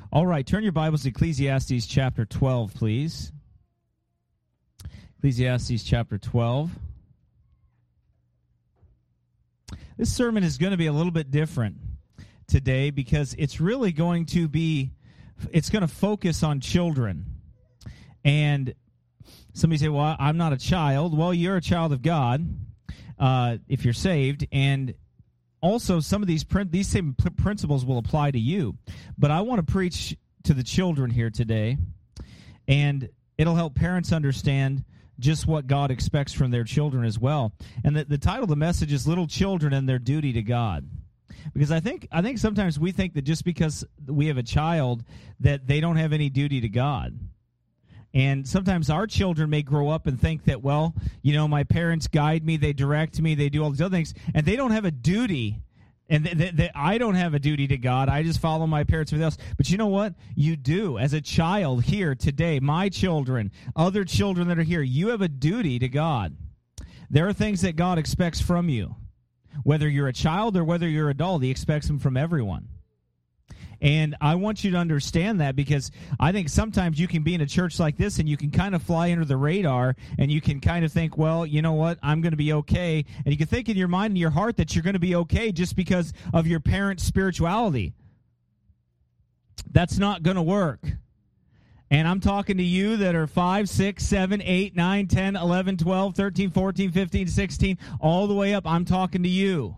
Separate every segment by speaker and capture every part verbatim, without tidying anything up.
Speaker 1: All right, turn your Bibles to Ecclesiastes chapter twelve, please. Ecclesiastes chapter twelve. This sermon is going to be a little bit different today because it's really going to be, it's going to focus on children. And somebody say, well, I'm not a child. Well, you're a child of God uh, if you're saved. And also, some of these prin- these same p- principles will apply to you. But I want to preach to the children here today, and it'll help parents understand just what God expects from their children as well. And the, the title of the message is Little Children and Their Duty to God. Because I think I think sometimes we think that just because we have a child that they don't have any duty to God. And sometimes our children may grow up and think that, well, you know, my parents guide me, they direct me, they do all these other things, and they don't have a duty. And th- th- th- I don't have a duty to God. I just follow my parents and everything else. But you know what? You do. As a child here today, my children, other children that are here, you have a duty to God. There are things that God expects from you. Whether you're a child or whether you're an adult, He expects them from everyone. And I want you to understand that, because I think sometimes you can be in a church like this and you can kind of fly under the radar and you can kind of think, well, you know what, I'm going to be okay. And you can think in your mind and your heart that you're going to be okay just because of your parents' spirituality. That's not going to work. And I'm talking to you that are five, six, seven, eight, nine, ten, eleven, twelve, thirteen, fourteen, fifteen, sixteen, all the way up. I'm talking to you.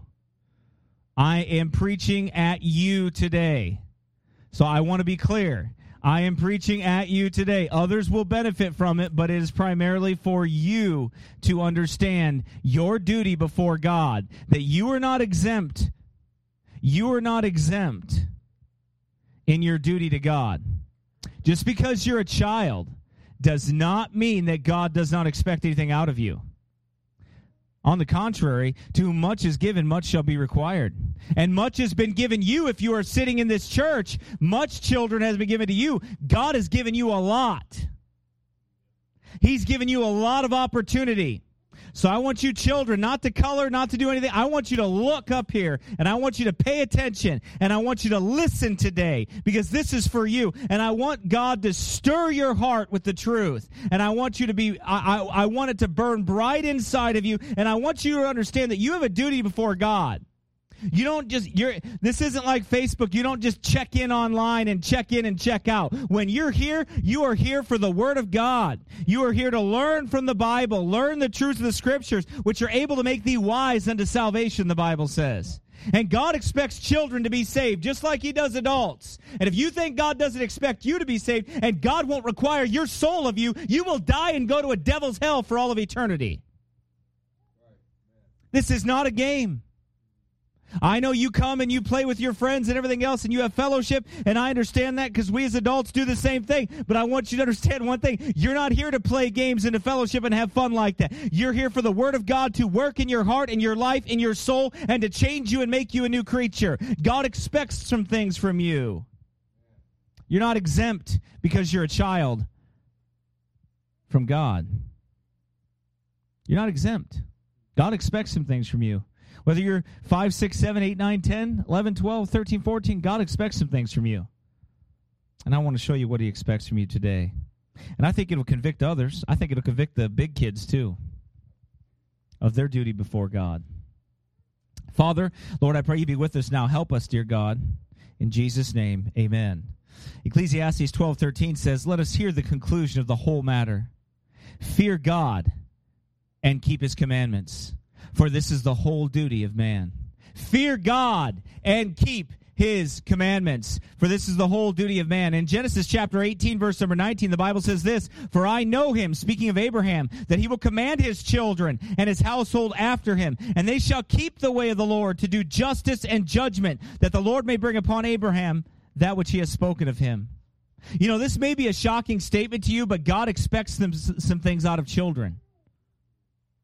Speaker 1: I am preaching at you today. So I want to be clear. I am preaching at you today. Others will benefit from it, but it is primarily for you to understand your duty before God, that you are not exempt. You are not exempt in your duty to God. Just because you're a child does not mean that God does not expect anything out of you. On the contrary, to whom much is given, much shall be required. And much has been given you if you are sitting in this church. Much children has been given to you. God has given you a lot. He's given you a lot of opportunity. So I want you children not to color, not to do anything. I want you to look up here, and I want you to pay attention, and I want you to listen today, because this is for you. And I want God to stir your heart with the truth. And I want you to be, I, I, I want it to burn bright inside of you, and I want you to understand that you have a duty before God. You don't just, you're, this isn't like Facebook. You don't just check in online and check in and check out. When you're here, you are here for the Word of God. You are here to learn from the Bible, learn the truths of the Scriptures, which are able to make thee wise unto salvation, the Bible says. And God expects children to be saved, just like He does adults. And if you think God doesn't expect you to be saved, and God won't require your soul of you, you will die and go to a devil's hell for all of eternity. This is not a game. I know you come and you play with your friends and everything else and you have fellowship, and I understand that because we as adults do the same thing. But I want you to understand one thing. You're not here to play games and to fellowship and have fun like that. You're here for the Word of God to work in your heart, in your life, in your soul, and to change you and make you a new creature. God expects some things from you. You're not exempt because you're a child from God. You're not exempt. God expects some things from you. Whether you're five, six, seven, eight, nine, ten, eleven, twelve, thirteen, fourteen, God expects some things from you. And I want to show you what He expects from you today. And I think it'll convict others. I think it'll convict the big kids too of their duty before God. Father, Lord, I pray You be with us now. Help us, dear God. In Jesus' name, amen. Ecclesiastes twelve thirteen says, let us hear the conclusion of the whole matter. Fear God and keep His commandments, for this is the whole duty of man. Fear God and keep His commandments, for this is the whole duty of man. In Genesis chapter eighteen, verse number nineteen, the Bible says this, for I know him, speaking of Abraham, that he will command his children and his household after him, and they shall keep the way of the Lord to do justice and judgment, that the Lord may bring upon Abraham that which He has spoken of him. You know, this may be a shocking statement to you, but God expects them, some things out of children.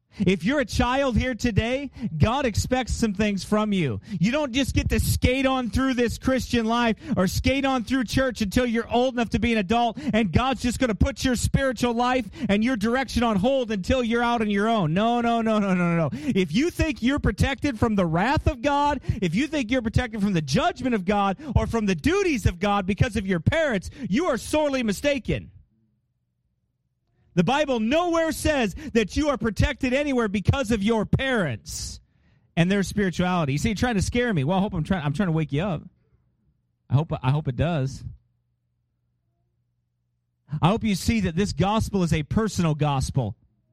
Speaker 1: If you're a child here today, God expects some things from you. You don't just get to skate on through this Christian life or skate on through church until you're old enough to be an adult, and God's just going to put your spiritual life and your direction on hold until you're out on your own. No, no, no, no, no, no. If you think you're protected from the wrath of God, if you think you're protected from the judgment of God or from the duties of God because of your parents, you are sorely mistaken. The Bible nowhere says that you are protected anywhere because of your parents and their spirituality. You see, you're trying to scare me. Well, I hope I'm trying I'm trying to wake you up. I hope I hope it does. I hope you see that this gospel is a personal gospel.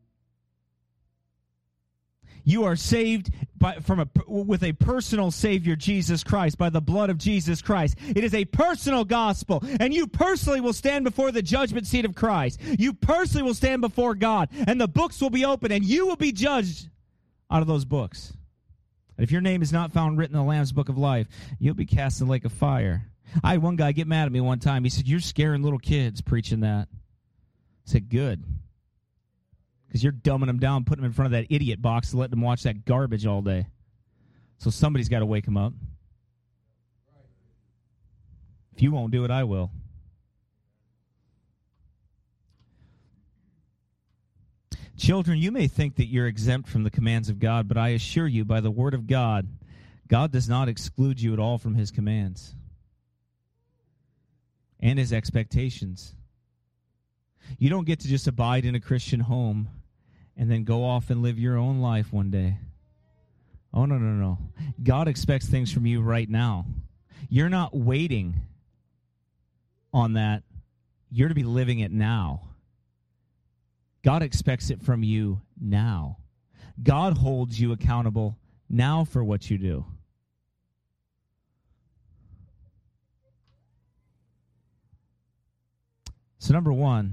Speaker 1: You are saved by, from a, with a personal Savior, Jesus Christ, by the blood of Jesus Christ. It is a personal gospel, and you personally will stand before the judgment seat of Christ. You personally will stand before God, and the books will be open, and you will be judged out of those books. And if your name is not found written in the Lamb's Book of Life, you'll be cast in the lake of fire. I had one guy get mad at me one time. He said, "You're scaring little kids preaching that." I said, "Good. Because you're dumbing them down, putting them in front of that idiot box to let them watch that garbage all day. So somebody's got to wake them up. If you won't do it, I will." Children, you may think that you're exempt from the commands of God, but I assure you, by the word of God, God does not exclude you at all from his commands and his expectations. You don't get to just abide in a Christian home and then go off and live your own life one day. Oh, no, no, no. God expects things from you right now. You're not waiting on that. You're to be living it now. God expects it from you now. God holds you accountable now for what you do. So number one,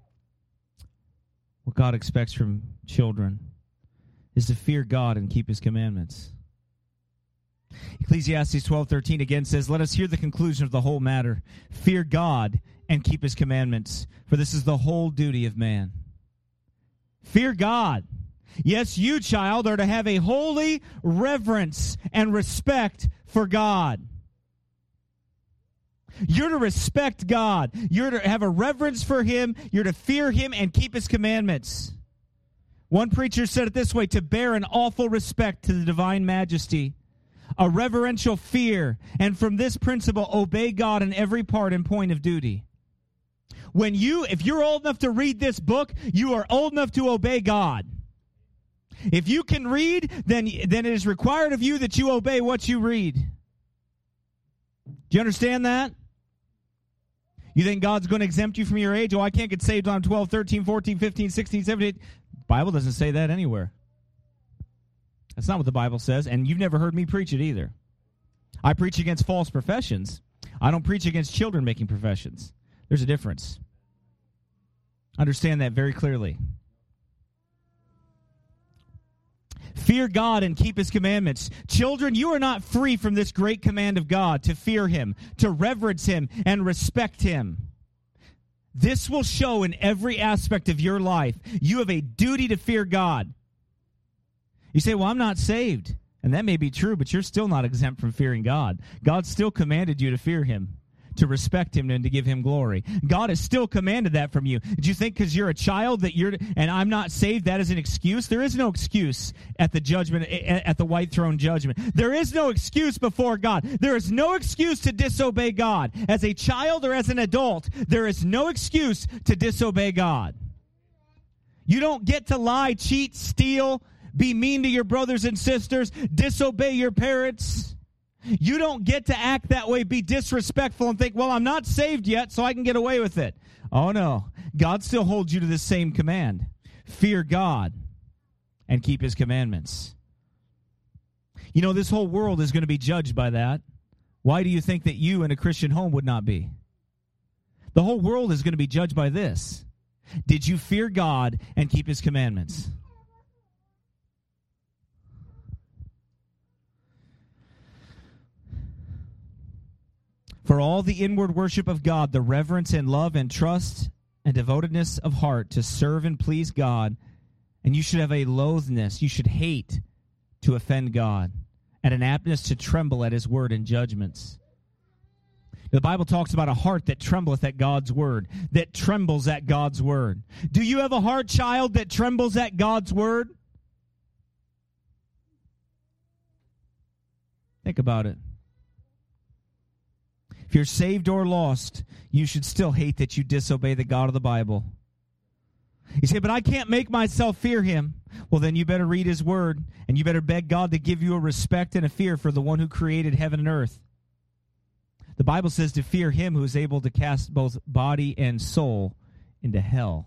Speaker 1: what God expects from children is to fear God and keep his commandments. Ecclesiastes twelve thirteen again says, "Let us hear the conclusion of the whole matter. Fear God and keep his commandments, for this is the whole duty of man." Fear God. Yes, you, child, are to have a holy reverence and respect for God. You're to respect God. You're to have a reverence for him. You're to fear him and keep his commandments. One preacher said it this way: to bear an awful respect to the divine majesty, a reverential fear, and from this principle obey God in every part and point of duty. When you, if you're old enough to read this book, you are old enough to obey God. If you can read, then, then it is required of you that you obey what you read. Do you understand that? You think God's going to exempt you from your age? Oh, I can't get saved on twelve, thirteen, fourteen, fifteen, sixteen, seventeen. The Bible doesn't say that anywhere. That's not what the Bible says, and you've never heard me preach it either. I preach against false professions. I don't preach against children making professions. There's a difference. Understand that very clearly. Fear God and keep his commandments. Children, you are not free from this great command of God to fear him, to reverence him, and respect him. This will show in every aspect of your life. You have a duty to fear God. You say, "Well, I'm not saved." And that may be true, but you're still not exempt from fearing God. God still commanded you to fear him, to respect him, and to give him glory. God has still commanded that from you. Did you think because you're a child that you're, and I'm not saved, that is an excuse? There is no excuse at the judgment, at the white throne judgment. There is no excuse before God. There is no excuse to disobey God. As a child or as an adult, there is no excuse to disobey God. You don't get to lie, cheat, steal, be mean to your brothers and sisters, disobey your parents. You don't get to act that way, be disrespectful, and think, "Well, I'm not saved yet, so I can get away with it." Oh, no. God still holds you to the same command. Fear God and keep his commandments. You know, this whole world is going to be judged by that. Why do you think that you in a Christian home would not be? The whole world is going to be judged by this. Did you fear God and keep his commandments? For all the inward worship of God, the reverence and love and trust and devotedness of heart to serve and please God, And you should have a loathness. You should hate to offend God, and an aptness to tremble at his word and judgments. The Bible talks about a heart that trembleth at God's word, that trembles at God's word. Do you have a heart, child, that trembles at God's word? Think about it. If you're saved or lost, you should still hate that you disobey the God of the Bible. You say, but I can't make myself fear him. Well, then you better read his word, and you better beg God to give you a respect and a fear for the one who created heaven and earth. The Bible says to fear him who is able to cast both body and soul into hell.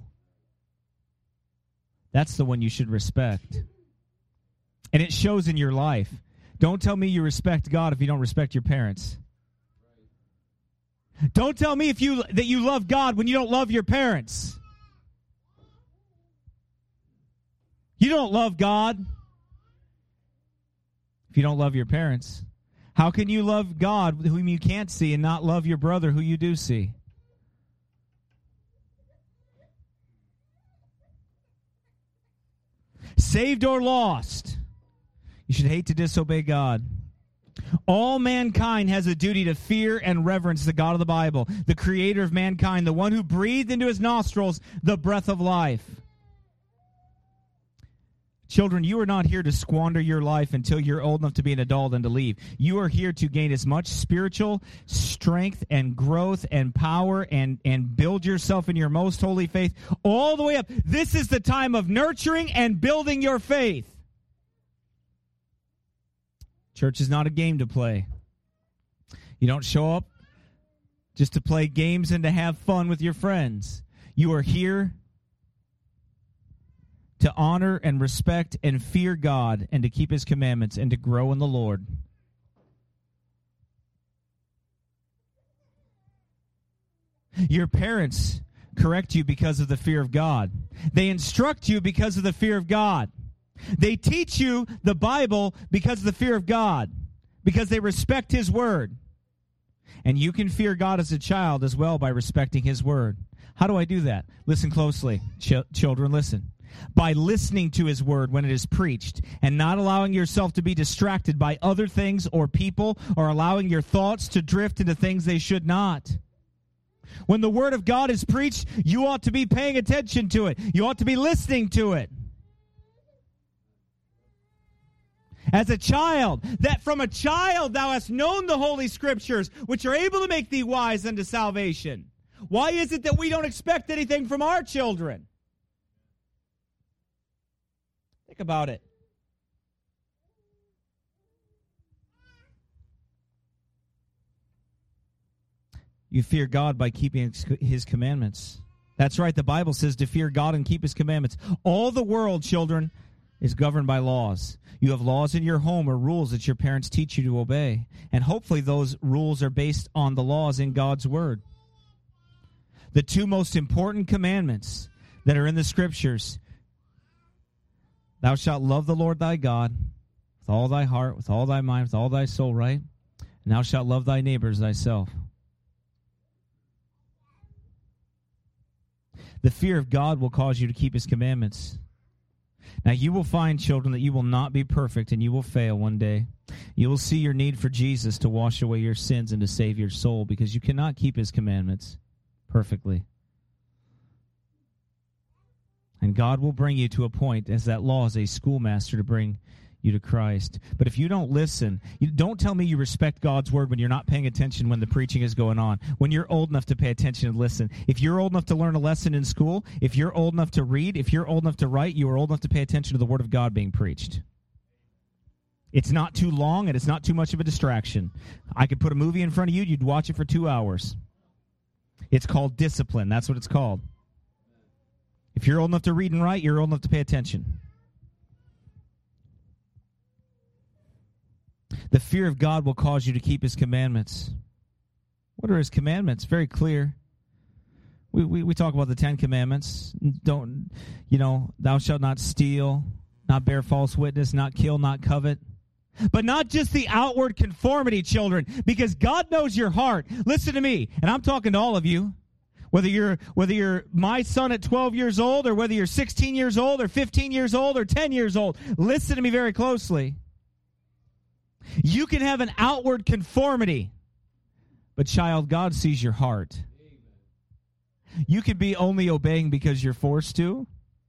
Speaker 1: That's the one you should respect. And it shows in your life. Don't tell me you respect God if you don't respect your parents. Don't tell me if you that you love God when you don't love your parents. You don't love God if you don't love your parents. How can you love God whom you can't see and not love your brother who you do see? Saved or lost, you should hate to disobey God. All mankind has a duty to fear and reverence the God of the Bible, the creator of mankind, the one who breathed into his nostrils the breath of life. Children, you are not here to squander your life until you're old enough to be an adult and to leave. You are here to gain as much spiritual strength and growth and power and, and build yourself in your most holy faith all the way up. This is the time of nurturing and building your faith. Church is not a game to play. You don't show up just to play games and to have fun with your friends. You are here to honor and respect and fear God and to keep his commandments and to grow in the Lord. Your parents correct you because of the fear of God. They instruct you because of the fear of God. They teach you the Bible because of the fear of God, because they respect his word. And you can fear God as a child as well by respecting his word. How do I do that? Listen closely. Ch- children, listen. By listening to his word when it is preached and not allowing yourself to be distracted by other things or people or allowing your thoughts to drift into things they should not. When the word of God is preached, you ought to be paying attention to it. You ought to be listening to it. As a child, that from a child thou hast known the holy scriptures, which are able to make thee wise unto salvation. Why is it that we don't expect anything from our children? Think about it. You fear God by keeping his commandments. That's right. The Bible says to fear God and keep his commandments. All the world, children, is governed by laws. You have laws in your home or rules that your parents teach you to obey. And hopefully those rules are based on the laws in God's word. The two most important commandments that are in the scriptures: thou shalt love the Lord thy God with all thy heart, with all thy mind, with all thy soul, right? And thou shalt love thy neighbor as thyself. The fear of God will cause you to keep his commandments. Now, you will find, children, that you will not be perfect and you will fail one day. You will see your need for Jesus to wash away your sins and to save your soul because you cannot keep his commandments perfectly. And God will bring you to a point as that law is a schoolmaster to bring you to Christ. But if you don't listen, you don't tell me you respect God's word when you're not paying attention when the preaching is going on, when you're old enough to pay attention and listen. If you're old enough to learn a lesson in school, if you're old enough to read, if you're old enough to write, you are old enough to pay attention to the word of God being preached. It's not too long and it's not too much of a distraction. I could put a movie in front of you, you'd watch it for two hours. It's called discipline. That's what it's called. If you're old enough to read and write, you're old enough to pay attention. The fear of God will cause you to keep his commandments. What are his commandments? Very clear. We, we we talk about the Ten Commandments. Don't, you know, thou shalt not steal, not bear false witness, not kill, not covet. But not just the outward conformity, children, because God knows your heart. Listen to me, and I'm talking to all of you. Whether you're whether you're my son at twelve years old, or whether you're sixteen years old, or fifteen years old, or ten years old, listen to me very closely. You can have an outward conformity, but child, God sees your heart. You could be only obeying because you're forced to,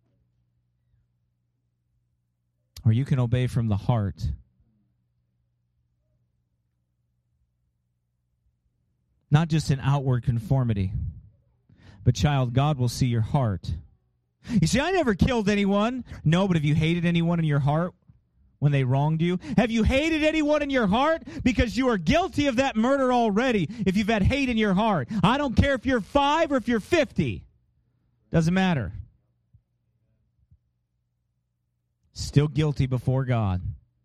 Speaker 1: or you can obey from the heart. Not just an outward conformity, but child, God will see your heart. You see, I never killed anyone. No, but have you hated anyone in your heart when they wronged you? Have you hated anyone in your heart? Because you are guilty of that murder already if you've had hate in your heart. I don't care if you're five or if you're fifty. Doesn't matter. Still guilty before God.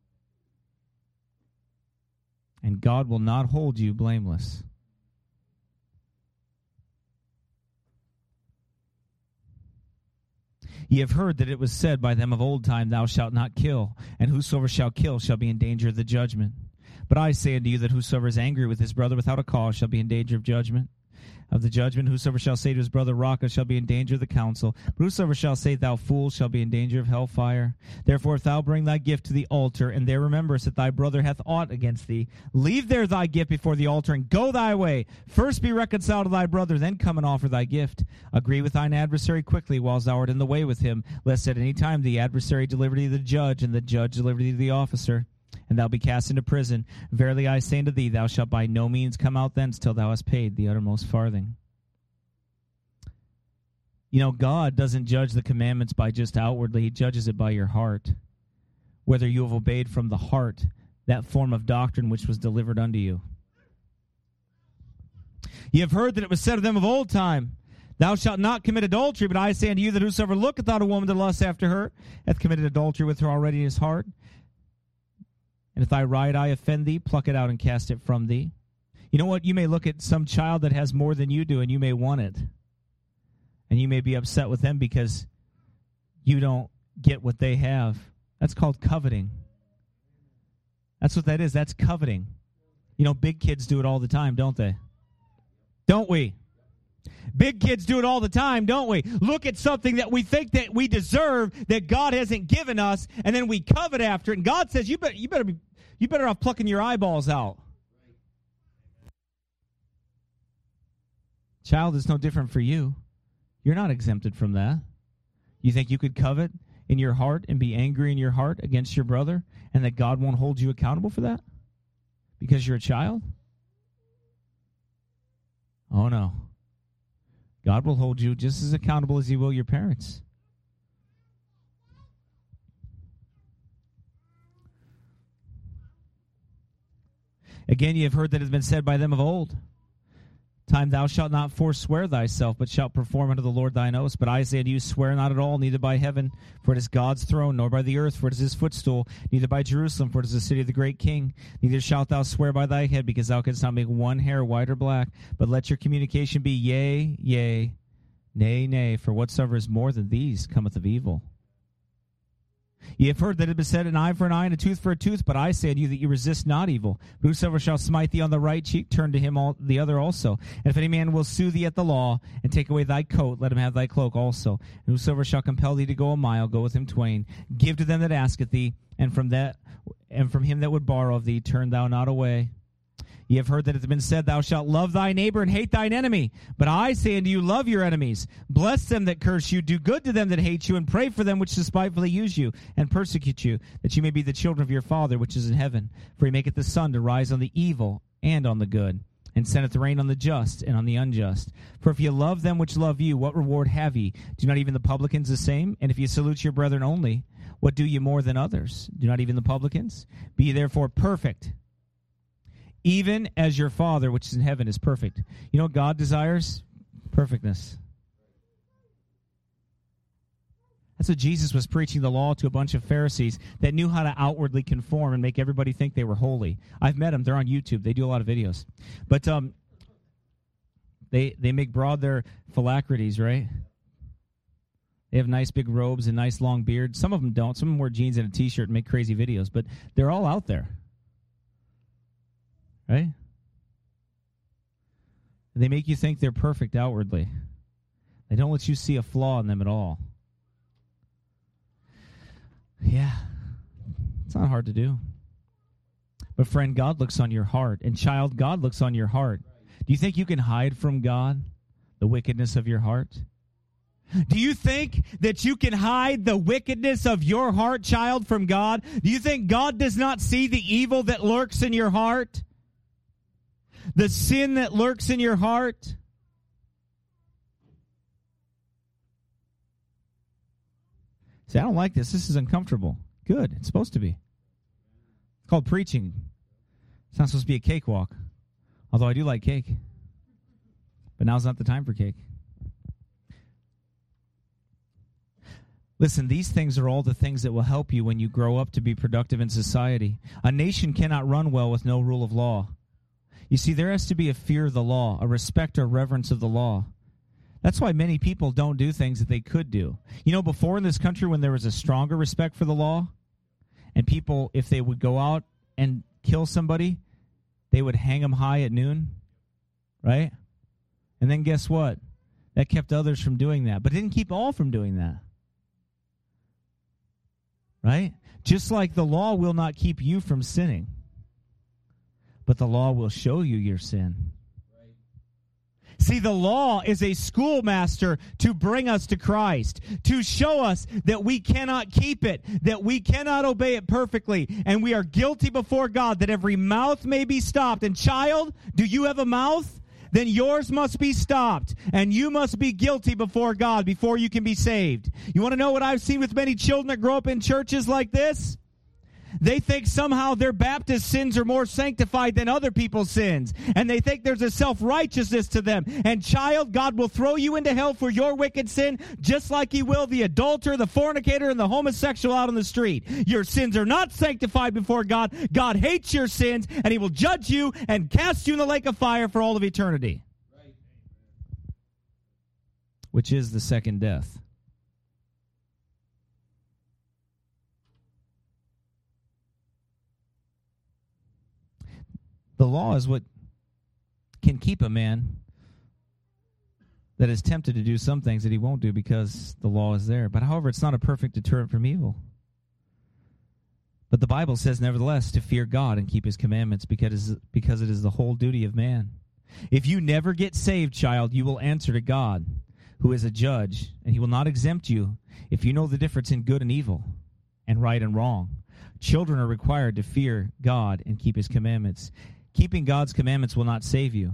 Speaker 1: And God will not hold you blameless. Ye have heard that it was said by them of old time, Thou shalt not kill, and whosoever shall kill shall be in danger of the judgment. But I say unto you that whosoever is angry with his brother without a cause shall be in danger of judgment. Of the judgment, whosoever shall say to his brother, Raca, shall be in danger of the council. But whosoever shall say, Thou fool, shall be in danger of hellfire. Therefore, if thou bring thy gift to the altar, and there rememberest that thy brother hath aught against thee, leave there thy gift before the altar, and go thy way. First be reconciled to thy brother, then come and offer thy gift. Agree with thine adversary quickly, whilst thou art in the way with him, lest at any time the adversary deliver thee to the judge, and the judge deliver thee to the officer, and thou be cast into prison. Verily I say unto thee, thou shalt by no means come out thence till thou hast paid the uttermost farthing. You know, God doesn't judge the commandments by just outwardly. He judges it by your heart. Whether you have obeyed from the heart that form of doctrine which was delivered unto you. Ye have heard that it was said of them of old time, Thou shalt not commit adultery, but I say unto you that whosoever looketh on a woman to lust after her hath committed adultery with her already in his heart. And if thy right eye offend thee, pluck it out and cast it from thee. You know what? You may look at some child that has more than you do, and you may want it. And you may be upset with them because you don't get what they have. That's called coveting. That's what that is. That's coveting. You know, big kids do it all the time, don't they? Don't we? Big kids do it all the time, don't we? Look at something that we think that we deserve that God hasn't given us, and then we covet after it. And God says, you better, you better be, you better off plucking your eyeballs out. Child, it's no different for you. You're not exempted from that. You think you could covet in your heart and be angry in your heart against your brother, and that God won't hold you accountable for that because you're a child? Oh, no. God will hold you just as accountable as he will your parents. Again, ye have heard that it has been said by them of old, Time thou shalt not forswear thyself, but shalt perform unto the Lord thine oaths. But I say unto you, swear not at all, neither by heaven, for it is God's throne, nor by the earth, for it is his footstool, neither by Jerusalem, for it is the city of the great king. Neither shalt thou swear by thy head, because thou canst not make one hair white or black. But let your communication be yea, yea, nay, nay, for whatsoever is more than these cometh of evil. Ye have heard that it has been said, an eye for an eye, and a tooth for a tooth. But I say unto you that ye resist not evil. But whosoever shall smite thee on the right cheek, turn to him all, the other also. And if any man will sue thee at the law, and take away thy coat, let him have thy cloak also. And whosoever shall compel thee to go a mile, go with him twain. Give to them that asketh thee, and from that, and from him that would borrow of thee, turn thou not away. Ye have heard that it has been said, thou shalt love thy neighbor and hate thine enemy. But I say unto you, love your enemies. Bless them that curse you. Do good to them that hate you. And pray for them which despitefully use you and persecute you, that you may be the children of your Father which is in heaven. For he maketh the sun to rise on the evil and on the good, and sendeth rain on the just and on the unjust. For if ye love them which love you, what reward have ye? Do not even the publicans the same? And if ye salute your brethren only, what do ye more than others? Do not even the publicans? Be ye therefore perfect, even as your Father which is in heaven is perfect. You know what God desires? Perfectness. That's what Jesus was preaching the law to a bunch of Pharisees that knew how to outwardly conform and make everybody think they were holy. I've met them. They're on YouTube. They do a lot of videos. But um, they they make broad their phylacteries, right? They have nice big robes and nice long beards. Some of them don't. Some of them wear jeans and a T-shirt and make crazy videos. But they're all out there. Right? They make you think they're perfect outwardly. They don't let you see a flaw in them at all. Yeah, it's not hard to do. But friend, God looks on your heart. And child, God looks on your heart. Do you think you can hide from God the wickedness of your heart? Do you think that you can hide the wickedness of your heart, child, from God? Do you think God does not see the evil that lurks in your heart? The sin that lurks in your heart? See, I don't like this. This is uncomfortable. Good. It's supposed to be. It's called preaching. It's not supposed to be a cakewalk. Although I do like cake. But now's not the time for cake. Listen, these things are all the things that will help you when you grow up to be productive in society. A nation cannot run well with no rule of law. You see, there has to be a fear of the law, a respect or reverence of the law. That's why many people don't do things that they could do. You know, before in this country when there was a stronger respect for the law, and people, if they would go out and kill somebody, they would hang them high at noon, right? And then guess what? That kept others from doing that, but it didn't keep all from doing that. Right? Just like the law will not keep you from sinning, but the law will show you your sin. Right. See, the law is a schoolmaster to bring us to Christ, to show us that we cannot keep it, that we cannot obey it perfectly, and we are guilty before God, that every mouth may be stopped. And child, do you have a mouth? Then yours must be stopped, and you must be guilty before God before you can be saved. You want to know what I've seen with many children that grow up in churches like this? They think somehow their Baptist sins are more sanctified than other people's sins, and they think there's a self-righteousness to them. And child, God will throw you into hell for your wicked sin, just like he will the adulterer, the fornicator, and the homosexual out on the street. Your sins are not sanctified before God. God hates your sins, and he will judge you and cast you in the lake of fire for all of eternity, right. Which is the second death. The law is what can keep a man that is tempted to do some things that he won't do because the law is there. But however, it's not a perfect deterrent from evil. But the Bible says, nevertheless, to fear God and keep his commandments because, because it is the whole duty of man. If you never get saved, child, you will answer to God, who is a judge, and he will not exempt you if you know the difference in good and evil and right and wrong. Children are required to fear God and keep his commandments. Keeping God's commandments will not save you.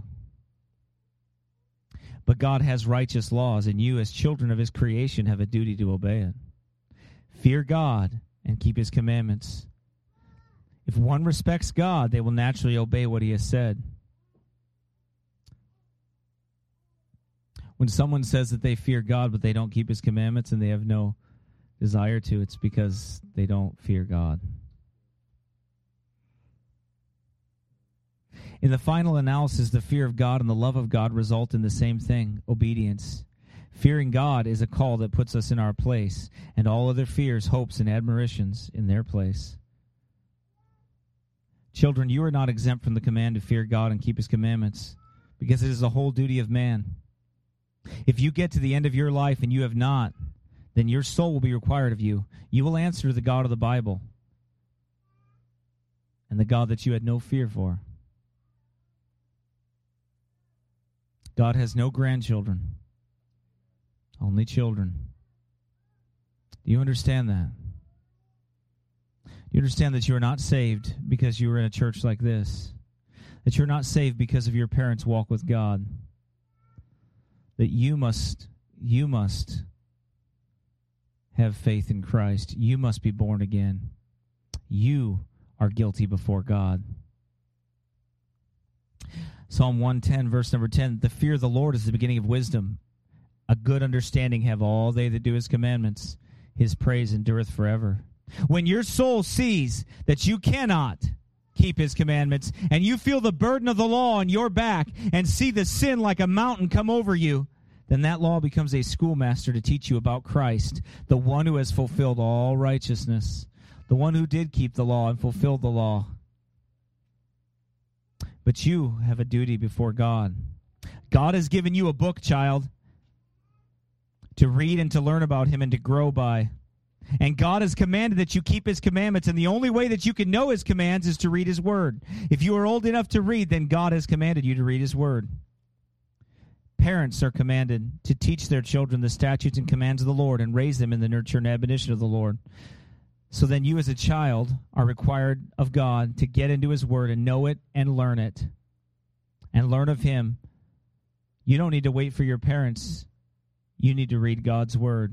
Speaker 1: But God has righteous laws, and you as children of his creation have a duty to obey it. Fear God and keep his commandments. If one respects God, they will naturally obey what he has said. When someone says that they fear God, but they don't keep his commandments and they have no desire to, it's because they don't fear God. In the final analysis, the fear of God and the love of God result in the same thing, obedience. Fearing God is a call that puts us in our place, and all other fears, hopes, and admirations in their place. Children, you are not exempt from the command to fear God and keep his commandments, because it is the whole duty of man. If you get to the end of your life and you have not, then your soul will be required of you. You will answer to the God of the Bible and the God that you had no fear for. God has no grandchildren, only children. Do you understand that? Do you understand that you are not saved because you were in a church like this? That you're not saved because of your parents' walk with God? That you must, you must have faith in Christ. You must be born again. You are guilty before God. Psalm one ten, verse number ten, the fear of the Lord is the beginning of wisdom. A good understanding have all they that do his commandments. His praise endureth forever. When your soul sees that you cannot keep his commandments, and you feel the burden of the law on your back, and see the sin like a mountain come over you, then that law becomes a schoolmaster to teach you about Christ, the one who has fulfilled all righteousness, the one who did keep the law and fulfilled the law. But you have a duty before God. God has given you a book, child. to read and to learn about him and to grow by. And God has commanded that you keep his commandments, and the only way that you can know his commands is to read his word. If you are old enough to read, then God has commanded you to read his word. Parents are commanded to teach their children the statutes and commands of the Lord and raise them in the nurture and admonition of the Lord. So then you as a child are required of God to get into his word and know it and learn it and learn of him. You don't need to wait for your parents. You need to read God's word.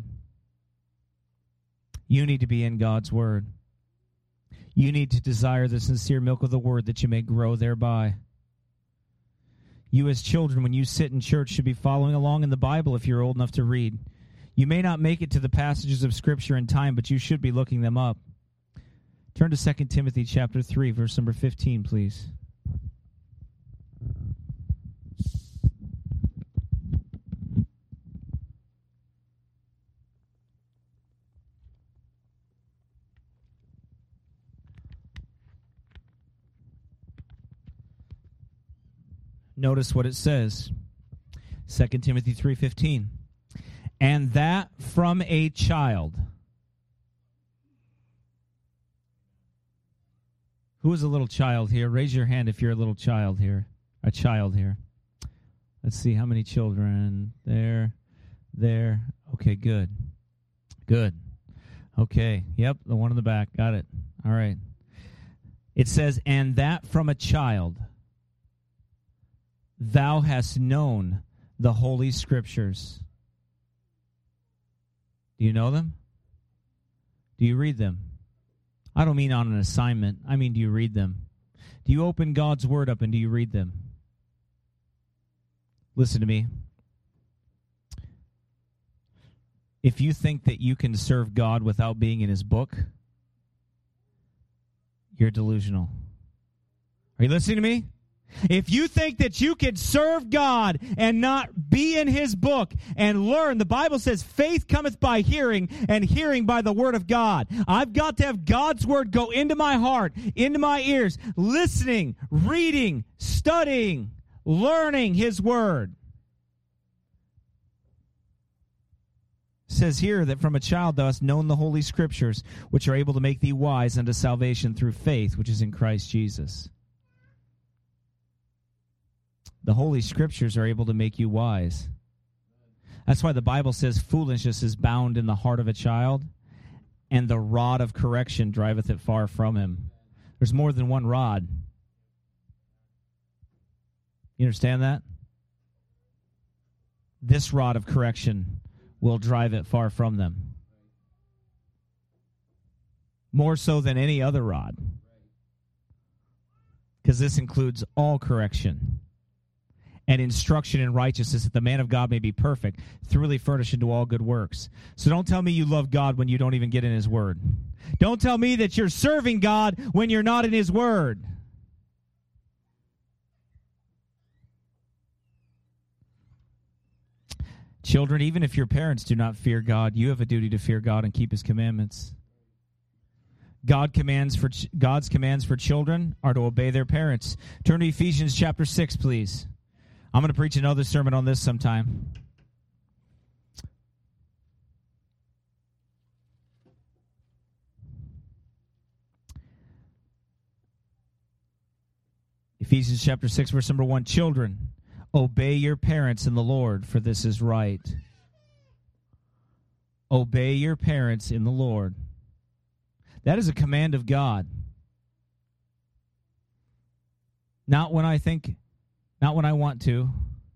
Speaker 1: You need to be in God's word. You need to desire the sincere milk of the word that you may grow thereby. You as children, when you sit in church, should be following along in the Bible if you're old enough to read. You may not make it to the passages of Scripture in time, but you should be looking them up. Turn to Second Timothy chapter three, verse number fifteen, please. Notice what it says. Second Timothy three fifteen. And that from a child. Who is a little child here? Raise your hand if you're a little child here. A child here. Let's see how many children. There. There. Okay, good. Good. Okay. Yep, the one in the back. Got it. All right. It says, and that from a child thou hast known the Holy Scriptures. Do you know them? Do you read them? I don't mean on an assignment. I mean, do you read them? Do you open God's Word up and do you read them? Listen to me. If you think that you can serve God without being in his book, you're delusional. Are you listening to me? If you think that you can serve God and not be in his book and learn, the Bible says faith cometh by hearing and hearing by the word of God. I've got to have God's word go into my heart, into my ears, listening, reading, studying, learning his word. It says here that from a child thou hast known the Holy Scriptures, which are able to make thee wise unto salvation through faith, which is in Christ Jesus. The Holy Scriptures are able to make you wise. That's why the Bible says foolishness is bound in the heart of a child, and the rod of correction driveth it far from him. There's more than one rod. You understand that? This rod of correction will drive it far from them. More so than any other rod. Because this includes all correction and instruction in righteousness, that the man of God may be perfect, thoroughly furnished into all good works. So don't tell me you love God when you don't even get in his word. Don't tell me that you're serving God when you're not in his word. Children, even if your parents do not fear God, you have a duty to fear God and keep his commandments. God commands for ch- God's commands for children are to obey their parents. Turn to Ephesians chapter six, please. I'm going to preach another sermon on this sometime. Ephesians chapter six, verse number one. Children, obey your parents in the Lord, for this is right. Obey your parents in the Lord. That is a command of God. Not when I think, not when I want to,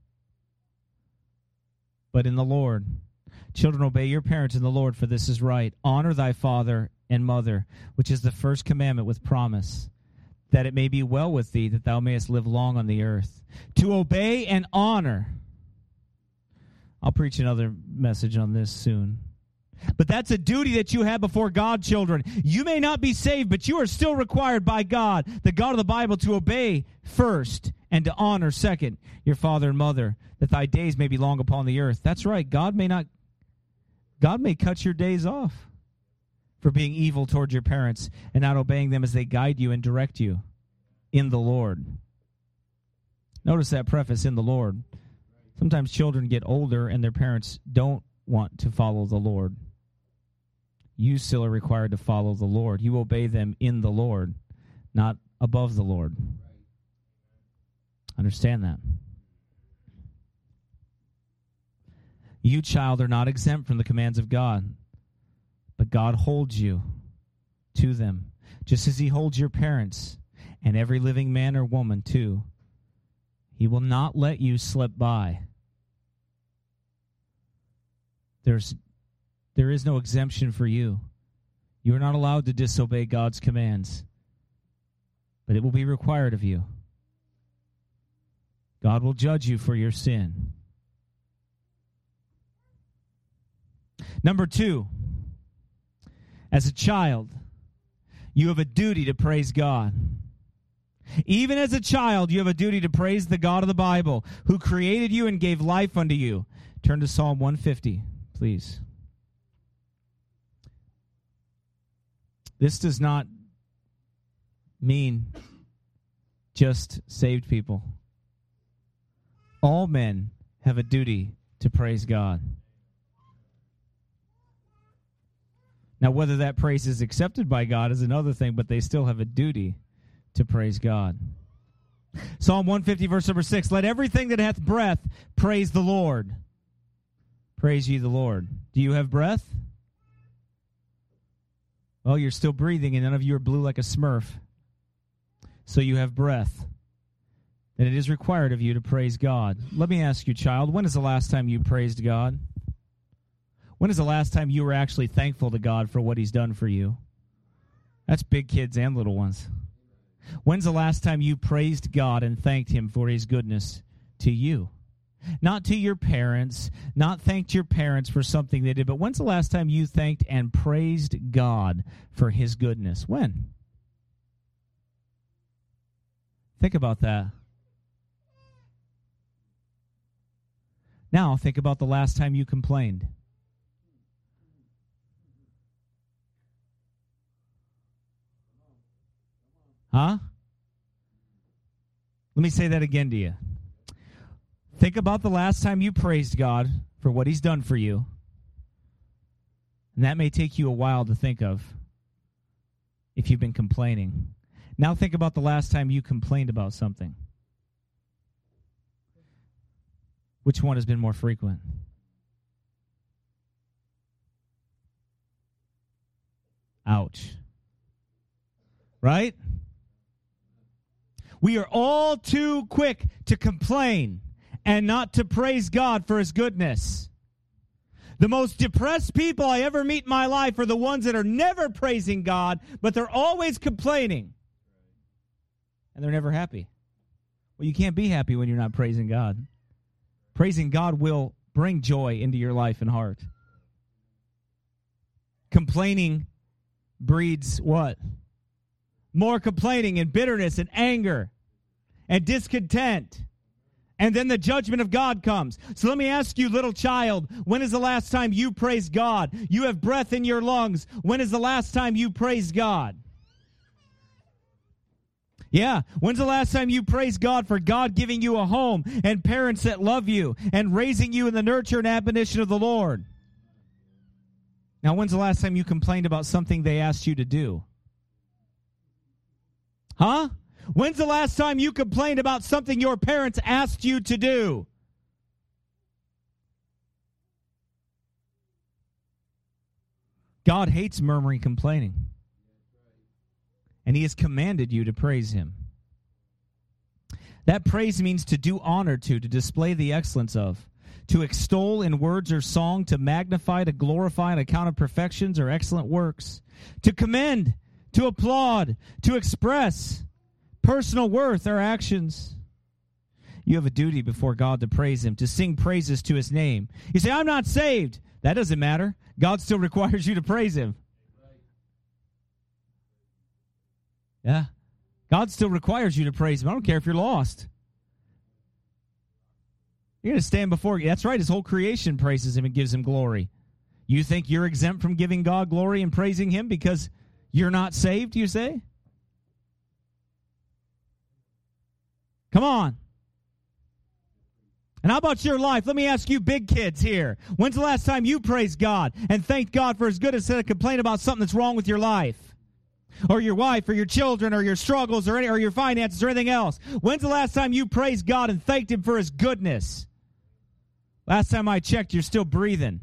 Speaker 1: but in the Lord. Children, obey your parents in the Lord, for this is right. Honor thy father and mother, which is the first commandment with promise, that it may be well with thee, that thou mayest live long on the earth. To obey and honor. I'll preach another message on this soon. But that's a duty that you have before God, children. You may not be saved, but you are still required by God, the God of the Bible, to obey first and to honor second your father and mother, that thy days may be long upon the earth. That's right. God may not, God may cut your days off for being evil toward your parents and not obeying them as they guide you and direct you in the Lord. Notice that preface, in the Lord. Sometimes children get older and their parents don't want to follow the Lord. You still are required to follow the Lord. You obey them in the Lord, not above the Lord. Understand that. You, child, are not exempt from the commands of God, but God holds you to them, just as he holds your parents and every living man or woman too. He will not let you slip by. There's, there is no exemption for you. You are not allowed to disobey God's commands, but it will be required of you. God will judge you for your sin. Number two, as a child, you have a duty to praise God. Even as a child, you have a duty to praise the God of the Bible, who created you and gave life unto you. Turn to Psalm one fifty, please. This does not mean just saved people. All men have a duty to praise God. Now, whether that praise is accepted by God is another thing, but they still have a duty to praise God. Psalm one fifty, verse number six, let everything that hath breath praise the Lord. Praise ye the Lord. Do you have breath? Well, you're still breathing, and none of you are blue like a Smurf. So you have breath. Then it is required of you to praise God. Let me ask you, child, when is the last time you praised God? When is the last time you were actually thankful to God for what he's done for you? That's big kids and little ones. When's the last time you praised God and thanked him for his goodness to you? Not to your parents, not thanked your parents for something they did, but when's the last time you thanked and praised God for his goodness? When? Think about that. Now think about the last time you complained. Huh? Let me say that again to you. Think about the last time you praised God for what he's done for you. And that may take you a while to think of if you've been complaining. Now think about the last time you complained about something. Which one has been more frequent? Ouch. Right? We are all too quick to complain and not to praise God for his goodness. The most depressed people I ever meet in my life are the ones that are never praising God, but they're always complaining. And they're never happy. Well, you can't be happy when you're not praising God. Praising God will bring joy into your life and heart. Complaining breeds what? More complaining and bitterness and anger and discontent. And then the judgment of God comes. So let me ask you, little child, when is the last time you praised God? You have breath in your lungs. When is the last time you praised God? Yeah, when's the last time you praised God for God giving you a home and parents that love you and raising you in the nurture and admonition of the Lord? Now, when's the last time you complained about something they asked you to do? Huh? When's the last time you complained about something your parents asked you to do? God hates murmuring, complaining. And he has commanded you to praise him. That praise means to do honor to, to display the excellence of, to extol in words or song, to magnify, to glorify on account of perfections or excellent works, to commend, to applaud, to express personal worth or actions. You have a duty before God to praise him, to sing praises to his name. You say, I'm not saved. That doesn't matter. God still requires you to praise him. Yeah. God still requires you to praise him. I don't care if you're lost. You're going to stand before you. That's right. His whole creation praises him and gives him glory. You think you're exempt from giving God glory and praising him because you're not saved, you say? Come on. And how about your life? Let me ask you big kids here. When's the last time you praised God and thanked God for his goodness instead of complaining about something that's wrong with your life? Or your wife, or your children, or your struggles, or, any, or your finances, or anything else? When's the last time you praised God and thanked him for his goodness? Last time I checked, you're still breathing.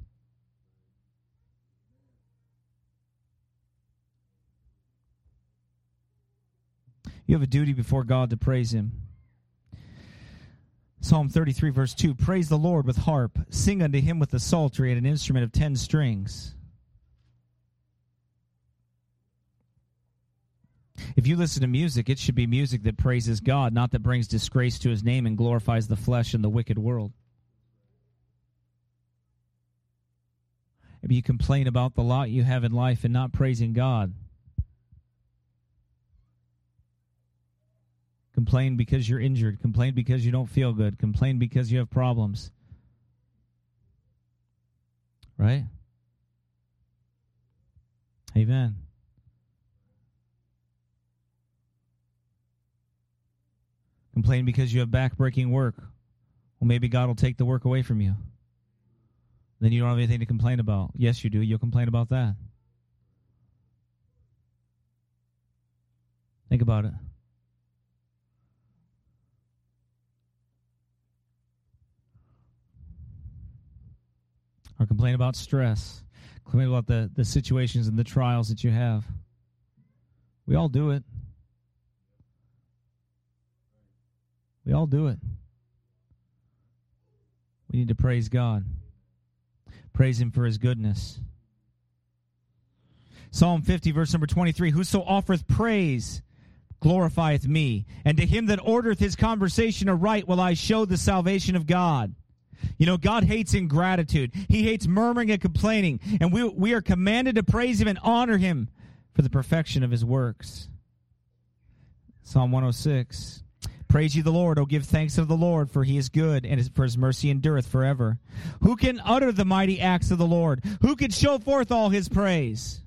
Speaker 1: You have a duty before God to praise him. Psalm thirty-three, verse two, praise the Lord with harp. Sing unto him with the psaltery and an instrument of ten strings. If you listen to music, it should be music that praises God, not that brings disgrace to his name and glorifies the flesh and the wicked world. Maybe you complain about the lot you have in life and not praising God. Complain because you're injured. Complain because you don't feel good. Complain because you have problems. Right? Amen. Complain because you have back-breaking work. Well, maybe God will take the work away from you. Then you don't have anything to complain about. Yes, you do. You'll complain about that. Think about it. Or complain about stress. Complain about the, the situations and the trials that you have. We all do it. We all do it. We need to praise God. Praise him for his goodness. Psalm fifty, verse number twenty-three, whoso offereth praise glorifieth me, and to him that ordereth his conversation aright will I show the salvation of God. You know, God hates ingratitude. He hates murmuring and complaining. And we, we are commanded to praise him and honor him for the perfection of his works. Psalm one oh six. Praise ye the Lord, O give thanks unto the Lord, for he is good, and for his mercy endureth forever. Who can utter the mighty acts of the Lord? Who can show forth all his praise?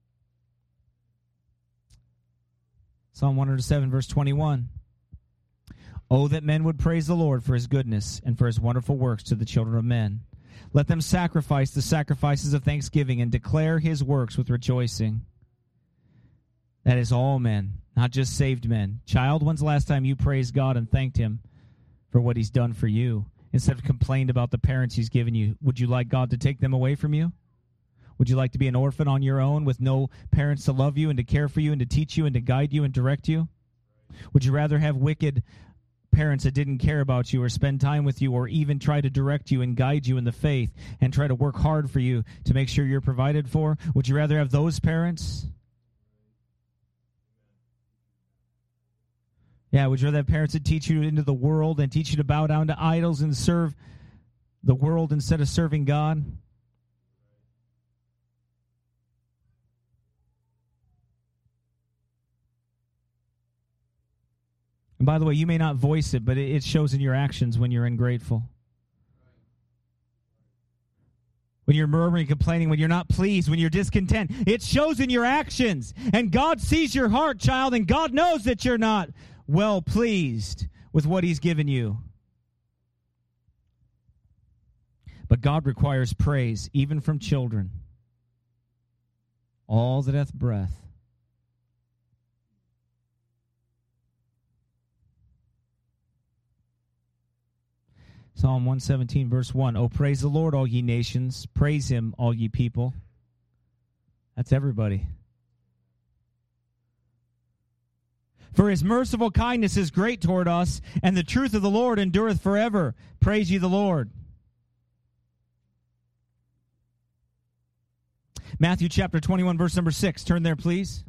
Speaker 1: Psalm one oh seven, verse twenty-one. Oh, that men would praise the Lord for his goodness and for his wonderful works to the children of men. Let them sacrifice the sacrifices of thanksgiving and declare his works with rejoicing. That is all men, not just saved men. Child, when's the last time you praised God and thanked him for what he's done for you instead of complained about the parents he's given you? Would you like God to take them away from you? Would you like to be an orphan on your own with no parents to love you and to care for you and to teach you and to guide you and direct you? Would you rather have wicked parents that didn't care about you or spend time with you or even try to direct you and guide you in the faith and try to work hard for you to make sure you're provided for? Would you rather have those parents? Yeah, would you rather have parents that teach you into the world and teach you to bow down to idols and serve the world instead of serving God? And by the way, you may not voice it, but it shows in your actions when you're ungrateful. When you're murmuring, complaining, when you're not pleased, when you're discontent. It shows in your actions. And God sees your heart, child, and God knows that you're not well pleased with what he's given you. But God requires praise, even from children. All that hath breath. Psalm one seventeen, verse one. Oh, praise the Lord, all ye nations. Praise him, all ye people. That's everybody. For his merciful kindness is great toward us, and the truth of the Lord endureth forever. Praise ye the Lord. Matthew chapter twenty-one, verse number six. Turn there, please.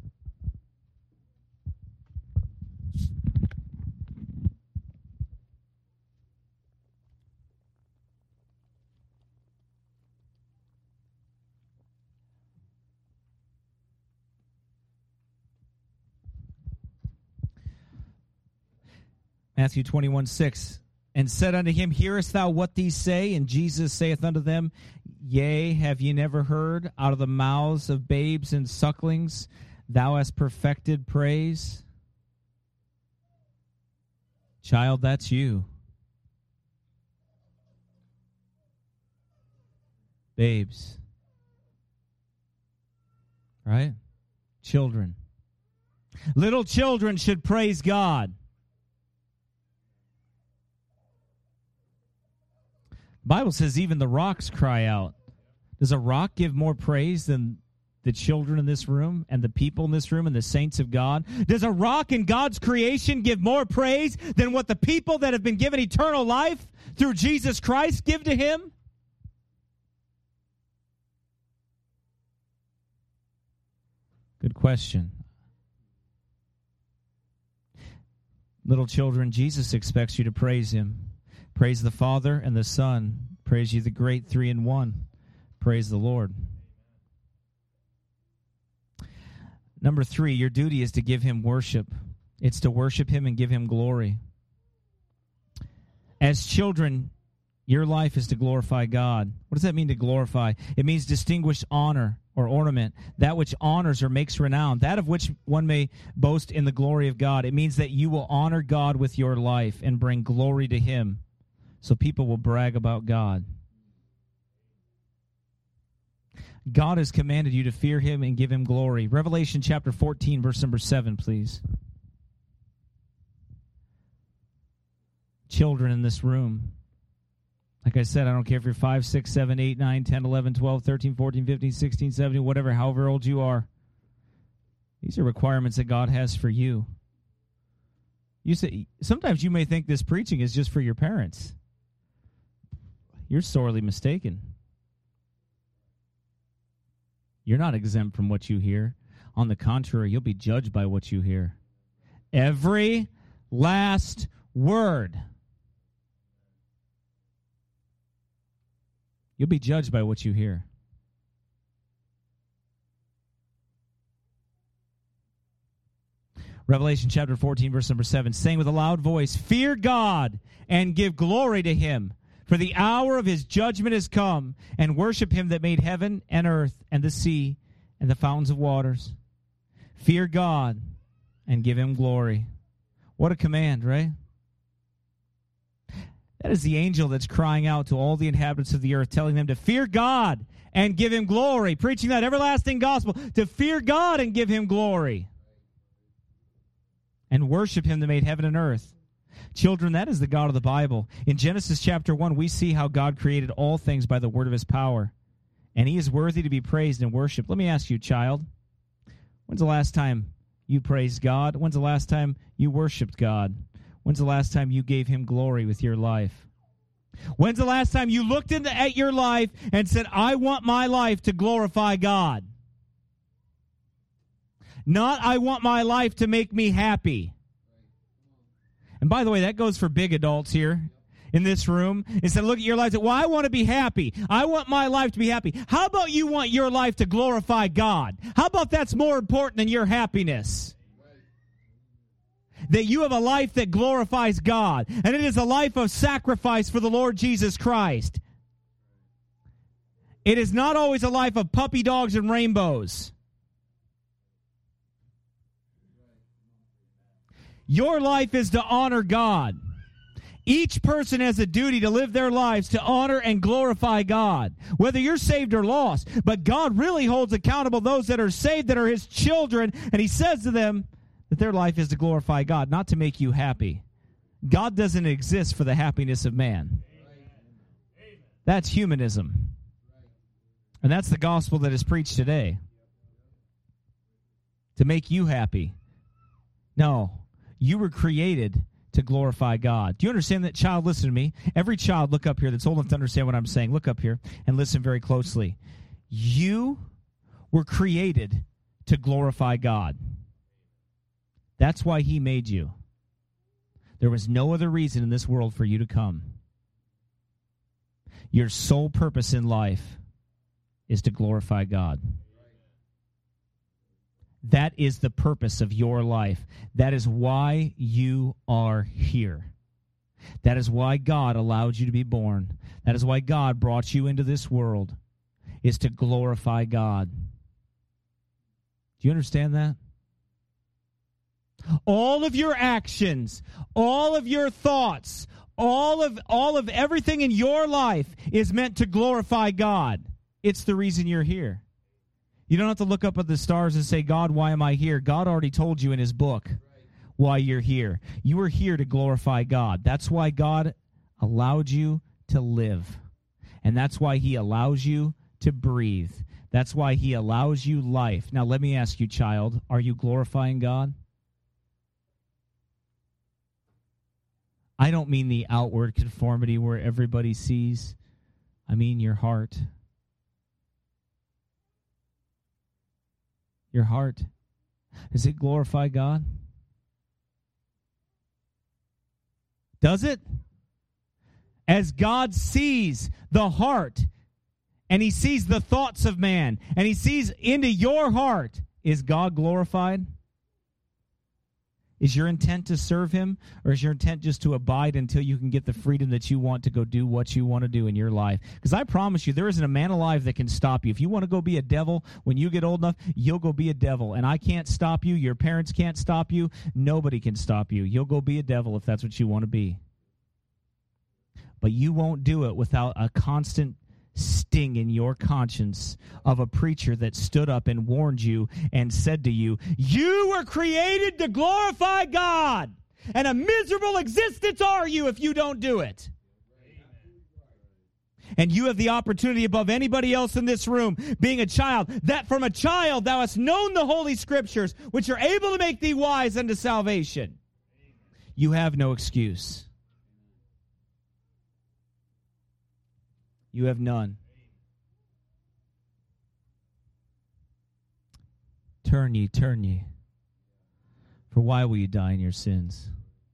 Speaker 1: Matthew twenty-one, six. And said unto him, hearest thou what these say? And Jesus saith unto them, Yea, have ye never heard, out of the mouths of babes and sucklings thou hast perfected praise? Child, that's you. babes. Right? Children. Little children should praise God. The Bible says even the rocks cry out. Does a rock give more praise than the children in this room and the people in this room and the saints of God? Does a rock in God's creation give more praise than what the people that have been given eternal life through Jesus Christ give to him? Good question. Little children, Jesus expects you to praise him. Praise the Father and the Son. Praise you, the great three in one. Praise the Lord. Number three, your duty is to give him worship. It's to worship him and give him glory. As children, your life is to glorify God. What does that mean, to glorify? It means distinguish honor or ornament, that which honors or makes renown, that of which one may boast in the glory of God. It means that you will honor God with your life and bring glory to him, so people will brag about God. God has commanded you to fear him and give him glory. Revelation chapter fourteen, verse number seven, please. Children in this room, like I said, I don't care if you're five, six, seven, eight, nine, ten, eleven, twelve, thirteen, fourteen, fifteen, sixteen, seventeen, whatever, however old you are. These are requirements that God has for you. You say, sometimes you may think this preaching is just for your parents. You're sorely mistaken. You're not exempt from what you hear. On the contrary, you'll be judged by what you hear. Every last word. You'll be judged by what you hear. Revelation chapter fourteen, verse number seven, saying with a loud voice, fear God and give glory to him, for the hour of his judgment is come, and worship him that made heaven and earth and the sea and the fountains of waters. Fear God and give him glory. What a command, right? That is the angel that's crying out to all the inhabitants of the earth, telling them to fear God and give him glory, preaching that everlasting gospel, to fear God and give him glory, and worship him that made heaven and earth. Children, that is the God of the Bible. In Genesis chapter one, we see how God created all things by the word of his power, and he is worthy to be praised and worshiped. Let me ask you, child, when's the last time you praised God? When's the last time you worshiped God? When's the last time you gave him glory with your life? When's the last time you looked into, at your life and said, I want my life to glorify God? Not, I want my life to make me happy. And by the way, that goes for big adults here in this room. Instead of looking at your life and say, well, I want to be happy. I want my life to be happy. How about you want your life to glorify God? How about that's more important than your happiness? That you have a life that glorifies God, and it is a life of sacrifice for the Lord Jesus Christ. It is not always a life of puppy dogs and rainbows. Your life is to honor God. Each person has a duty to live their lives to honor and glorify God, whether you're saved or lost. But God really holds accountable those that are saved, that are his children, and he says to them that their life is to glorify God, not to make you happy. God doesn't exist for the happiness of man. That's humanism. And that's the gospel that is preached today. To make you happy. No, you were created to glorify God. Do you understand that, child? Listen to me. Every child, look up here, that's old enough to understand what I'm saying. Look up here and listen very closely. You were created to glorify God. That's why he made you. There was no other reason in this world for you to come. Your sole purpose in life is to glorify God. That is the purpose of your life. That is why you are here. That is why God allowed you to be born. That is why God brought you into this world, is to glorify God. Do you understand that? All of your actions, all of your thoughts, all of all of everything in your life is meant to glorify God. it's the reason you're here. You don't have to look up at the stars and say, God, why am I here? God already told you in his book why you're here. You are here to glorify God. That's why God allowed you to live. And that's why he allows you to breathe. That's why he allows you life. Now, let me ask you, child, are you glorifying God? I don't mean the outward conformity where everybody sees. I mean your heart. Your heart. Does it glorify God? Does it? As God sees the heart, and he sees the thoughts of man, and he sees into your heart, is God glorified? Is your intent to serve him, or is your intent just to abide until you can get the freedom that you want to go do what you want to do in your life? Because I promise you, there isn't a man alive that can stop you. If you want to go be a devil when you get old enough, you'll go be a devil. And I can't stop you. Your parents can't stop you. Nobody can stop you. You'll go be a devil if that's what you want to be. But you won't do it without a constant sting in your conscience of a preacher that stood up and warned you and said to you, you were created to glorify God, and a miserable existence are you if you don't do it. And you have the opportunity above anybody else in this room, being a child, that from a child thou hast known the Holy Scriptures, which are able to make thee wise unto salvation. You have no excuse. You have none. Turn ye, turn ye. For why will you die in your sins?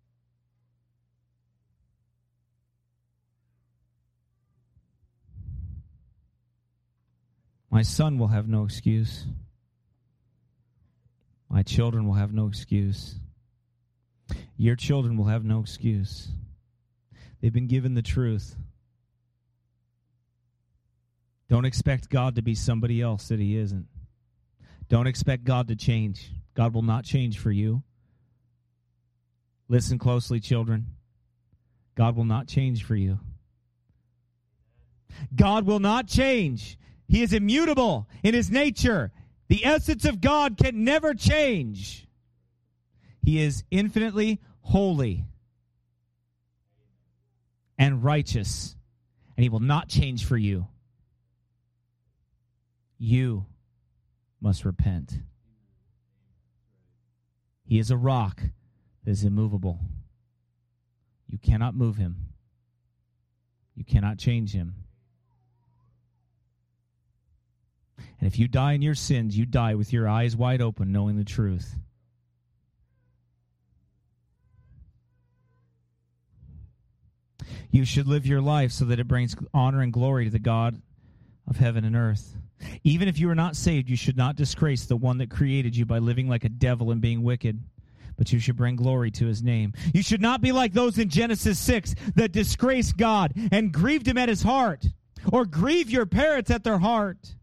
Speaker 1: My son will have no excuse. My children will have no excuse. Your children will have no excuse. They've been given the truth. Don't expect God to be somebody else that he isn't. Don't expect God to change. God will not change for you. Listen closely, children. God will not change for you. God will not change. He is immutable in his nature. The essence of God can never change. He is infinitely holy and righteous, and he will not change for you. You must repent. He is a rock that is immovable. You cannot move him. You cannot change him. And if you die in your sins, you die with your eyes wide open, knowing the truth. You should live your life so that it brings honor and glory to the God of heaven and earth. Even if you are not saved, you should not disgrace the one that created you by living like a devil and being wicked, but you should bring glory to his name. You should not be like those in Genesis six that disgraced God and grieved him at his heart, or grieve your parents at their heart.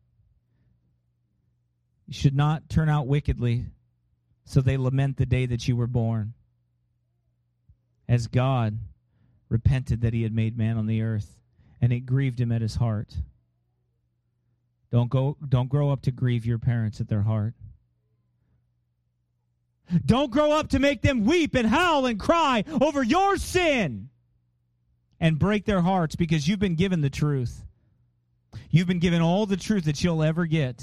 Speaker 1: You should not turn out wickedly so they lament the day that you were born, as God repented that he had made man on the earth, and it grieved him at his heart. Don't go. Don't grow up to grieve your parents at their heart. Don't grow up to make them weep and howl and cry over your sin and break their hearts, because you've been given the truth. You've been given all the truth that you'll ever get.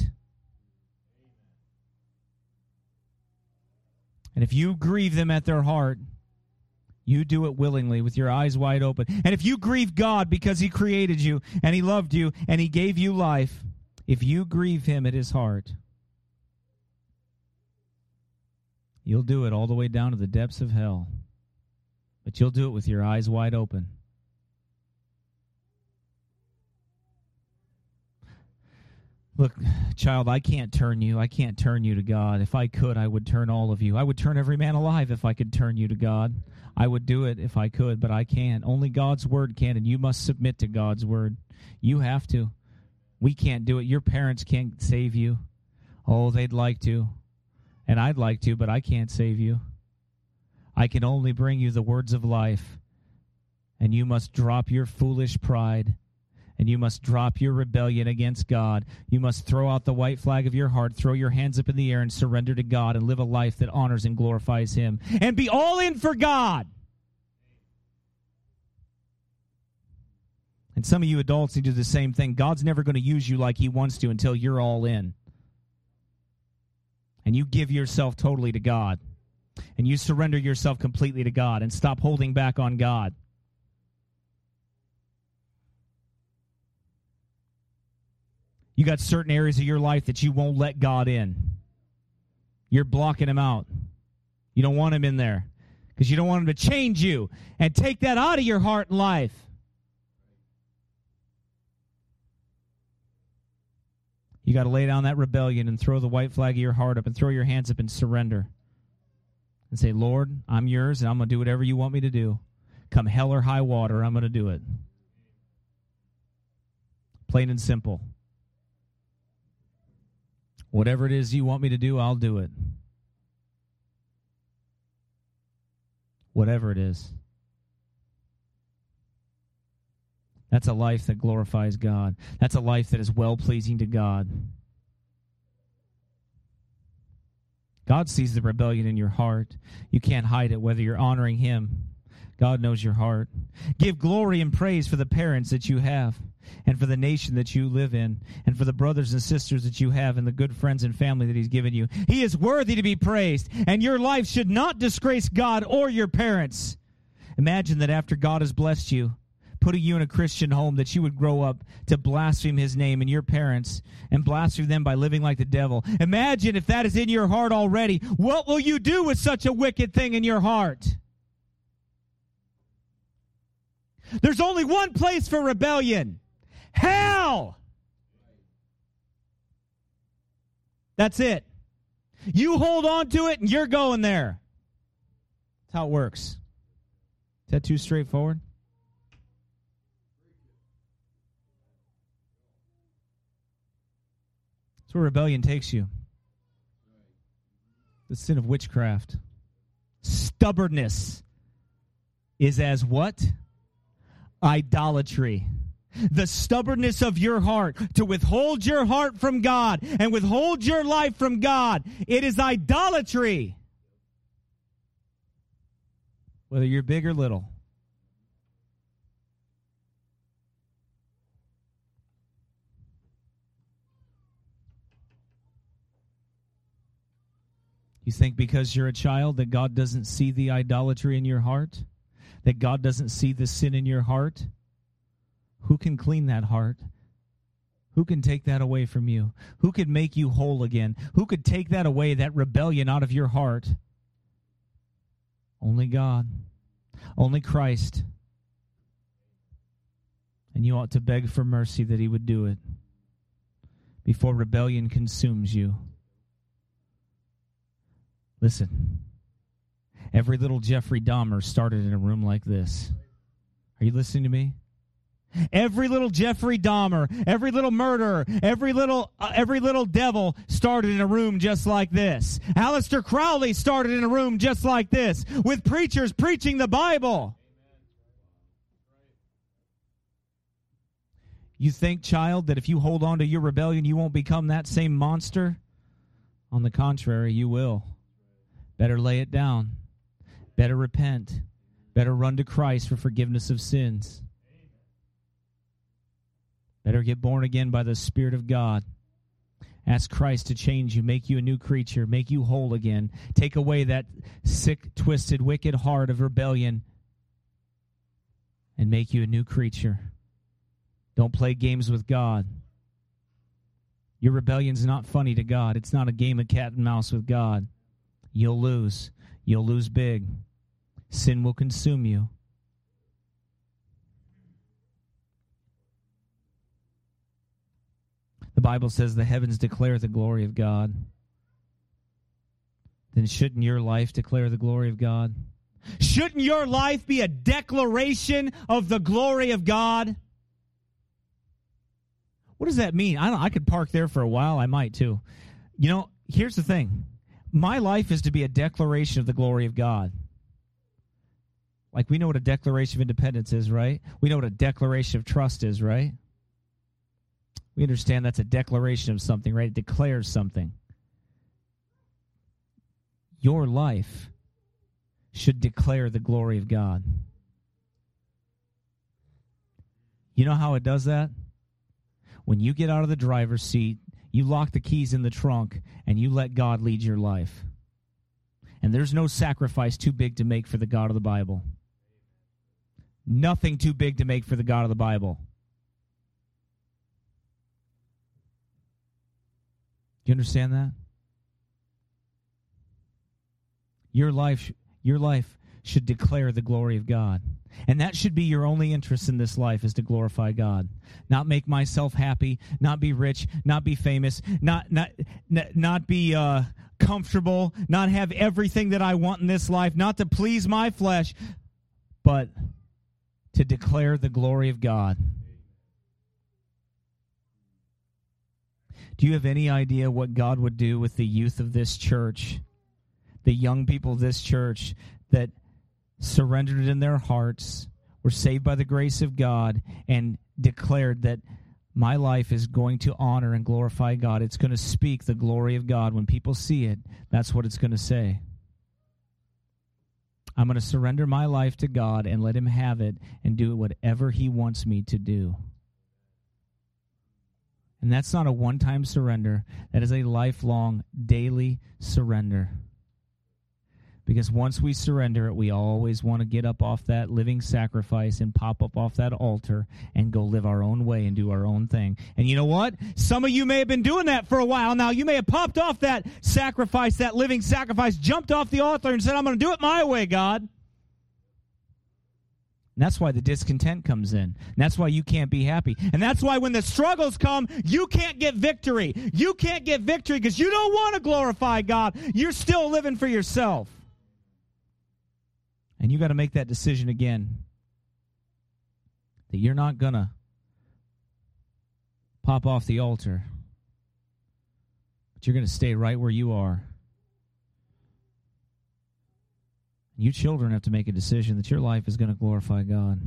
Speaker 1: And if you grieve them at their heart, you do it willingly with your eyes wide open. And if you grieve God because he created you and he loved you and he gave you life, if you grieve him at his heart, you'll do it all the way down to the depths of hell. But you'll do it with your eyes wide open. Look, child, I can't turn you. I can't turn you to God. If I could, I would turn all of you. I would turn every man alive if I could turn you to God. I would do it if I could, but I can't. Only God's word can, and you must submit to God's word. You have to. We can't do it. Your parents can't save you. Oh, they'd like to. And I'd like to, but I can't save you. I can only bring you the words of life. And you must drop your foolish pride And you must drop your rebellion against God. You must throw out the white flag of your heart, throw your hands up in the air, and surrender to God and live a life that honors and glorifies Him. And be all in for God. And some of you adults need to do the same thing. God's never going to use you like He wants to until you're all in. And you give yourself totally to God. And you surrender yourself completely to God and stop holding back on God. You got certain areas of your life that you won't let God in. You're blocking Him out. You don't want Him in there because you don't want Him to change you and take that out of your heart and life. You got to lay down that rebellion and throw the white flag of your heart up and throw your hands up and surrender. And say, Lord, I'm yours and I'm going to do whatever you want me to do. Come hell or high water, I'm going to do it. Plain and simple. Whatever it is you want me to do, I'll do it. Whatever it is. That's a life that glorifies God. That's a life that is well-pleasing to God. God sees the rebellion in your heart. You can't hide it, whether you're honoring Him. God knows your heart. Give glory and praise for the parents that you have, and for the nation that you live in, and for the brothers and sisters that you have, and the good friends and family that He's given you. He is worthy to be praised, and your life should not disgrace God or your parents. Imagine that after God has blessed you, putting you in a Christian home, that you would grow up to blaspheme His name and your parents, and blaspheme them by living like the devil. Imagine if that is in your heart already. What will you do with such a wicked thing in your heart? There's only one place for rebellion. Hell! That's it. You hold on to it and you're going there. That's how it works. Is that too straightforward? That's where rebellion takes you. The sin of witchcraft. Stubbornness is as what? Idolatry. The stubbornness of your heart to withhold your heart from God and withhold your life from God. It is idolatry. Whether you're big or little. You think because you're a child that God doesn't see the idolatry in your heart? That God doesn't see the sin in your heart? Who can clean that heart? Who can take that away from you? Who could make you whole again? Who could take that away, that rebellion out of your heart? Only God. Only Christ. And you ought to beg for mercy that He would do it before rebellion consumes you. Listen, every little Jeffrey Dahmer started in a room like this. Are you listening to me? Every little Jeffrey Dahmer, every little murderer, every little uh, every little devil started in a room just like this. Aleister Crowley started in a room just like this, with preachers preaching the Bible. You think, child, that if you hold on to your rebellion, you won't become that same monster? On the contrary, you will. Better lay it down. Better repent. Better run to Christ for forgiveness of sins. Better get born again by the Spirit of God. Ask Christ to change you, make you a new creature, make you whole again. Take away that sick, twisted, wicked heart of rebellion and make you a new creature. Don't play games with God. Your rebellion's not funny to God. It's not a game of cat and mouse with God. You'll lose. You'll lose big. Sin will consume you. The Bible says the heavens declare the glory of God. Then shouldn't your life declare the glory of God? Shouldn't your life be a declaration of the glory of God? What does that mean? I don't, I could park there for a while. I might too. You know, here's the thing. My life is to be a declaration of the glory of God. Like we know what a declaration of independence is, right? We know what a declaration of trust is, right? We understand that's a declaration of something, right? It declares something. Your life should declare the glory of God. You know how it does that? When you get out of the driver's seat, you lock the keys in the trunk, and you let God lead your life. And there's no sacrifice too big to make for the God of the Bible. Nothing too big to make for the God of the Bible. Do you understand that? Your life, your life should declare the glory of God. And that should be your only interest in this life, is to glorify God. Not make myself happy, not be rich, not be famous, not not not be uh, comfortable, not have everything that I want in this life, not to please my flesh, but to declare the glory of God. Do you have any idea what God would do with the youth of this church, the young people of this church that surrendered in their hearts, were saved by the grace of God, and declared that my life is going to honor and glorify God? It's going to speak the glory of God. When people see it, that's what it's going to say. I'm going to surrender my life to God and let Him have it and do whatever He wants me to do. And that's not a one-time surrender. That is a lifelong, daily surrender. Because once we surrender it, we always want to get up off that living sacrifice and pop up off that altar and go live our own way and do our own thing. And you know what? Some of you may have been doing that for a while now. You may have popped off that sacrifice, that living sacrifice, jumped off the altar and said, I'm going to do it my way, God. And that's why the discontent comes in. And that's why you can't be happy. And that's why when the struggles come, you can't get victory. You can't get victory because you don't want to glorify God. You're still living for yourself. And you got to make that decision again, that you're not going to pop off the altar, but you're going to stay right where you are. You children have to make a decision that your life is going to glorify God.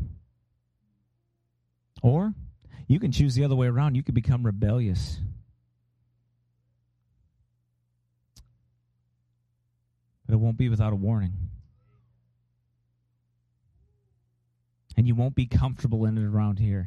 Speaker 1: Or you can choose the other way around. You can become rebellious. But it won't be without a warning. And you won't be comfortable in it around here.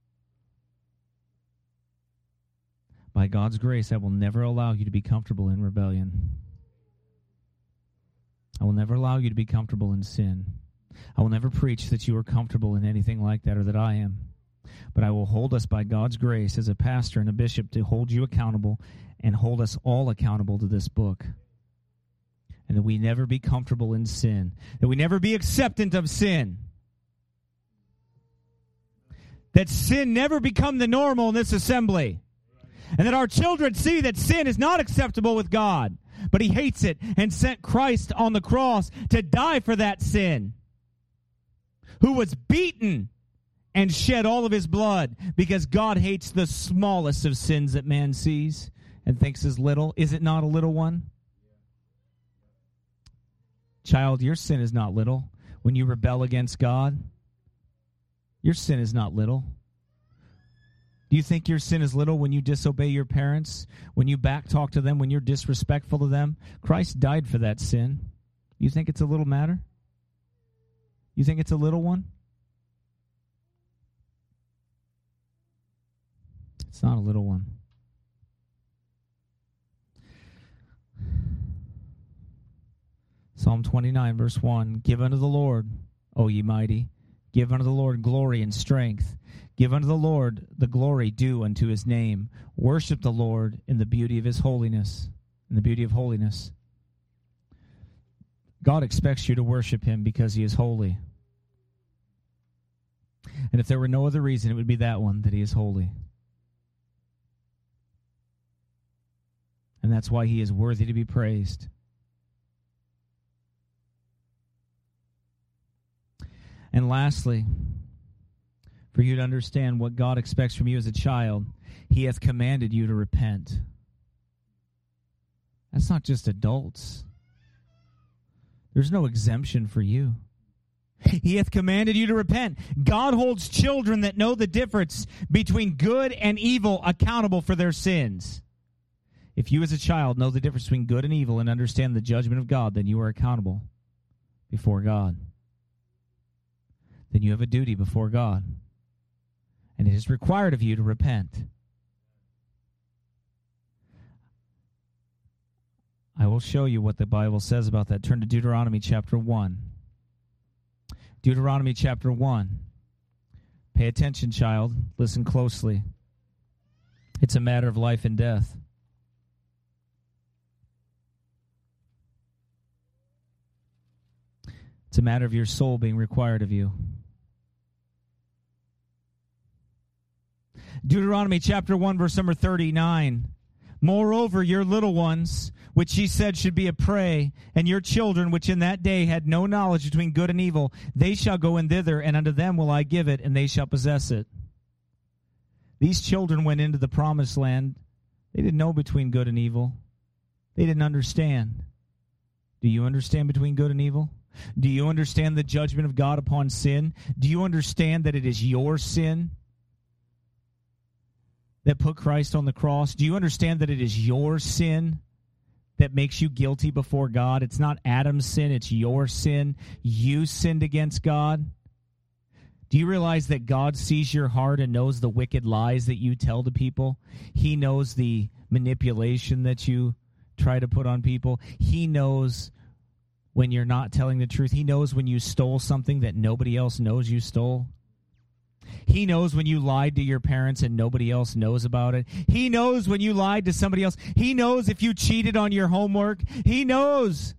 Speaker 1: By God's grace, I will never allow you to be comfortable in rebellion. I will never allow you to be comfortable in sin. I will never preach that you are comfortable in anything like that, or that I am. But I will hold us by God's grace as a pastor and a bishop to hold you accountable and hold us all accountable to this book. And that we never be comfortable in sin. That we never be acceptant of sin. That sin never become the normal in this assembly. And that our children see that sin is not acceptable with God. But He hates it and sent Christ on the cross to die for that sin. Who was beaten and shed all of His blood because God hates the smallest of sins that man sees and thinks is little. Is it not a little one? Child, your sin is not little. When you rebel against God, your sin is not little. Do you think your sin is little when you disobey your parents, when you backtalk to them, when you're disrespectful to them? Christ died for that sin. You think it's a little matter? You think it's a little one? It's not a little one. Psalm twenty-nine, verse one, Give unto the Lord, O ye mighty, give unto the Lord glory and strength. Give unto the Lord the glory due unto His name. Worship the Lord in the beauty of His holiness. In the beauty of holiness. God expects you to worship Him because He is holy. And if there were no other reason, it would be that one, that He is holy. And that's why He is worthy to be praised. And lastly, for you to understand what God expects from you as a child, He hath commanded you to repent. That's not just adults. There's no exemption for you. He hath commanded you to repent. God holds children that know the difference between good and evil accountable for their sins. If you as a child know the difference between good and evil and understand the judgment of God, then you are accountable before God. Then you have a duty before God. And it is required of you to repent. I will show you what the Bible says about that. Turn to Deuteronomy chapter one. Deuteronomy chapter one. Pay attention, child. Listen closely. It's a matter of life and death. It's a matter of your soul being required of you. Deuteronomy chapter one, verse number thirty-nine. Moreover, your little ones, which he said should be a prey, and your children, which in that day had no knowledge between good and evil, they shall go in thither, and unto them will I give it, and they shall possess it. These children went into the promised land. They didn't know between good and evil. They didn't understand. Do you understand between good and evil? Do you understand the judgment of God upon sin? Do you understand that it is your sin that put Christ on the cross? Do you understand that it is your sin that makes you guilty before God? It's not Adam's sin, it's your sin. You sinned against God. Do you realize that God sees your heart and knows the wicked lies that you tell to people? He knows the manipulation that you try to put on people. He knows when you're not telling the truth. He knows when you stole something that nobody else knows you stole. He knows when you lied to your parents and nobody else knows about it. He knows when you lied to somebody else. He knows if you cheated on your homework. He knows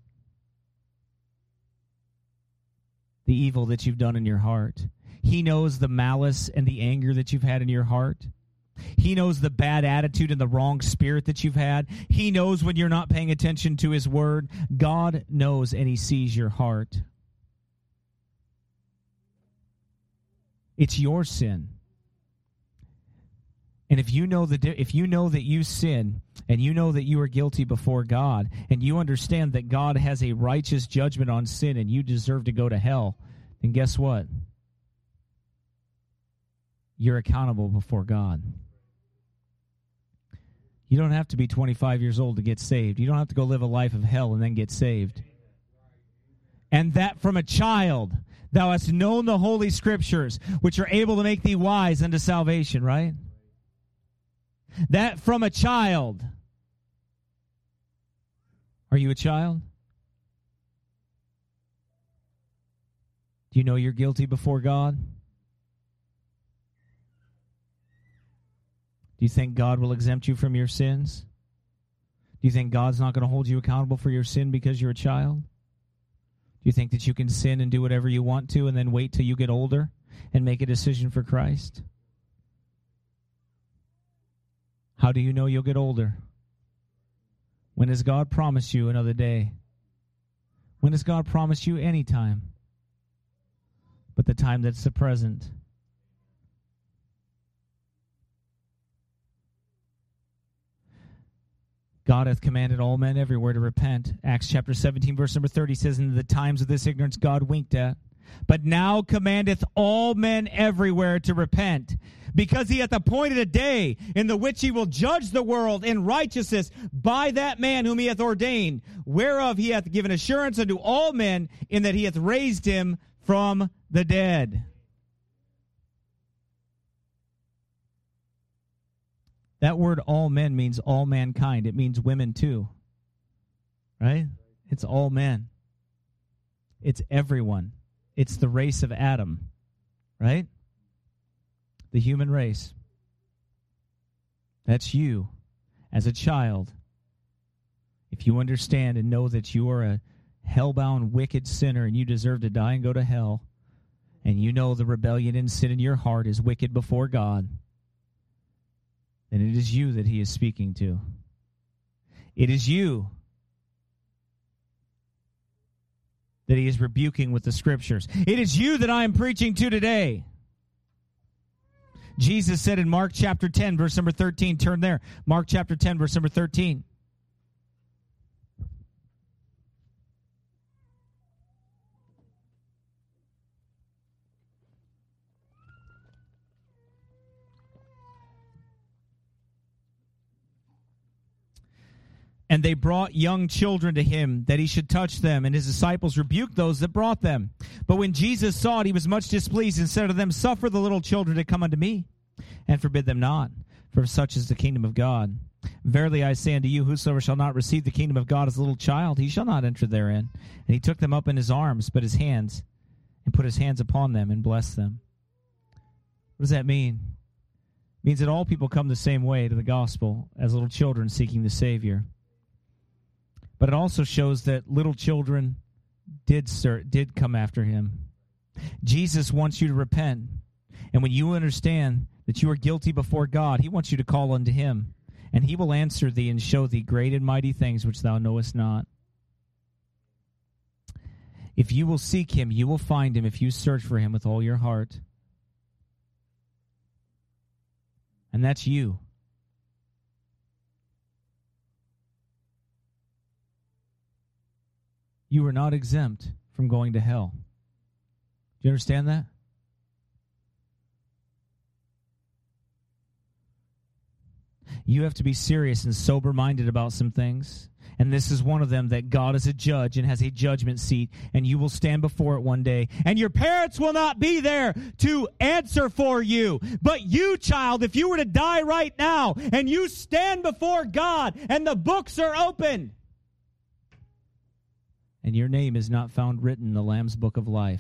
Speaker 1: the evil that you've done in your heart. He knows the malice and the anger that you've had in your heart. He knows the bad attitude and the wrong spirit that you've had. He knows when you're not paying attention to his word. God knows, and he sees your heart. It's your sin. And if you know the if you know that you sin and you know that you are guilty before God and you understand that God has a righteous judgment on sin and you deserve to go to hell, then guess what? You're accountable before God. You don't have to be twenty-five years old to get saved. You don't have to go live a life of hell and then get saved. And that from a child thou hast known the holy scriptures, which are able to make thee wise unto salvation, right? That from a child. Are you a child? Do you know you're guilty before God? Do you think God will exempt you from your sins? Do you think God's not going to hold you accountable for your sin because you're a child? Do you think that you can sin and do whatever you want to and then wait till you get older and make a decision for Christ? How do you know you'll get older? When has God promised you another day? When has God promised you any time but the time that's the present? God hath commanded all men everywhere to repent. Acts chapter seventeen, verse number thirty says, in the times of this ignorance God winked at. But now commandeth all men everywhere to repent, because he hath appointed a day in the which he will judge the world in righteousness by that man whom he hath ordained, whereof he hath given assurance unto all men, in that he hath raised him from the dead. That word all men means all mankind. It means women too. Right? It's all men. It's everyone. It's the race of Adam. Right? The human race. That's you as a child. If you understand and know that you are a hell-bound, wicked sinner and you deserve to die and go to hell, and you know the rebellion and sin in your heart is wicked before God, then it is you that he is speaking to. It is you that he is rebuking with the scriptures. It is you that I am preaching to today. Jesus said in Mark chapter ten, verse number thirteen, turn there. Mark chapter ten, verse number thirteen. And they brought young children to him, that he should touch them. And his disciples rebuked those that brought them. But when Jesus saw it, he was much displeased, and said to them, Suffer the little children to come unto me, and forbid them not, for such is the kingdom of God. Verily I say unto you, whosoever shall not receive the kingdom of God as a little child, he shall not enter therein. And he took them up in his arms, but his hands, and put his hands upon them, and blessed them. What does that mean? It means that all people come the same way to the gospel, as little children seeking the Savior. But it also shows that little children did sir, did come after him. Jesus wants you to repent. And when you understand that you are guilty before God, he wants you to call unto him. And he will answer thee and show thee great and mighty things which thou knowest not. If you will seek him, you will find him if you search for him with all your heart. And that's you. You are not exempt from going to hell. Do you understand that? You have to be serious and sober-minded about some things. And this is one of them, that God is a judge and has a judgment seat, and you will stand before it one day. And your parents will not be there to answer for you. But you, child, if you were to die right now, and you stand before God, and the books are open, and your name is not found written in the Lamb's book of life,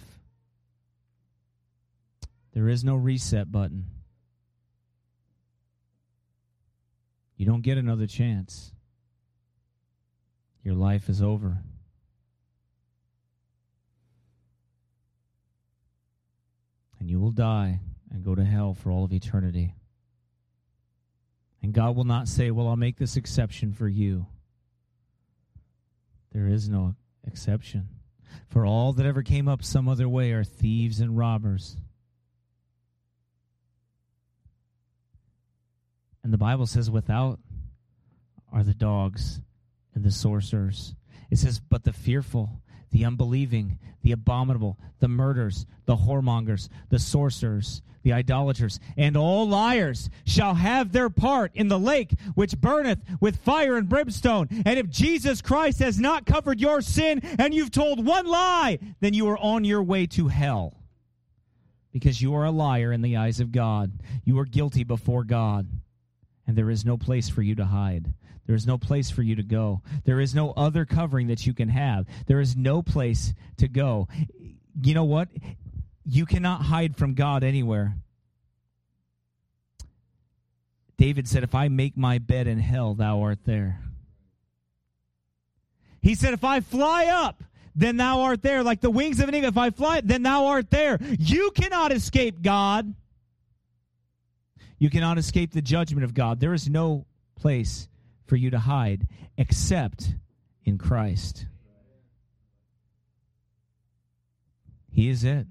Speaker 1: there is no reset button. You don't get another chance. Your life is over. And you will die and go to hell for all of eternity. And God will not say, well, I'll make this exception for you. There is no exception. For all that ever came up some other way are thieves and robbers. And the Bible says, without are the dogs and the sorcerers. It says, but the fearful, the unbelieving, the abominable, the murderers, the whoremongers, the sorcerers, the idolaters, and all liars shall have their part in the lake which burneth with fire and brimstone. And if Jesus Christ has not covered your sin, and you've told one lie, then you are on your way to hell. Because you are a liar in the eyes of God. You are guilty before God. And there is no place for you to hide. There is no place for you to go. There is no other covering that you can have. There is no place to go. You know what? You cannot hide from God anywhere. David said, if I make my bed in hell, thou art there. He said, if I fly up, then thou art there. Like the wings of an eagle, if I fly, then thou art there. You cannot escape God. You cannot escape the judgment of God. There is no place for you to hide except in Christ. He is it.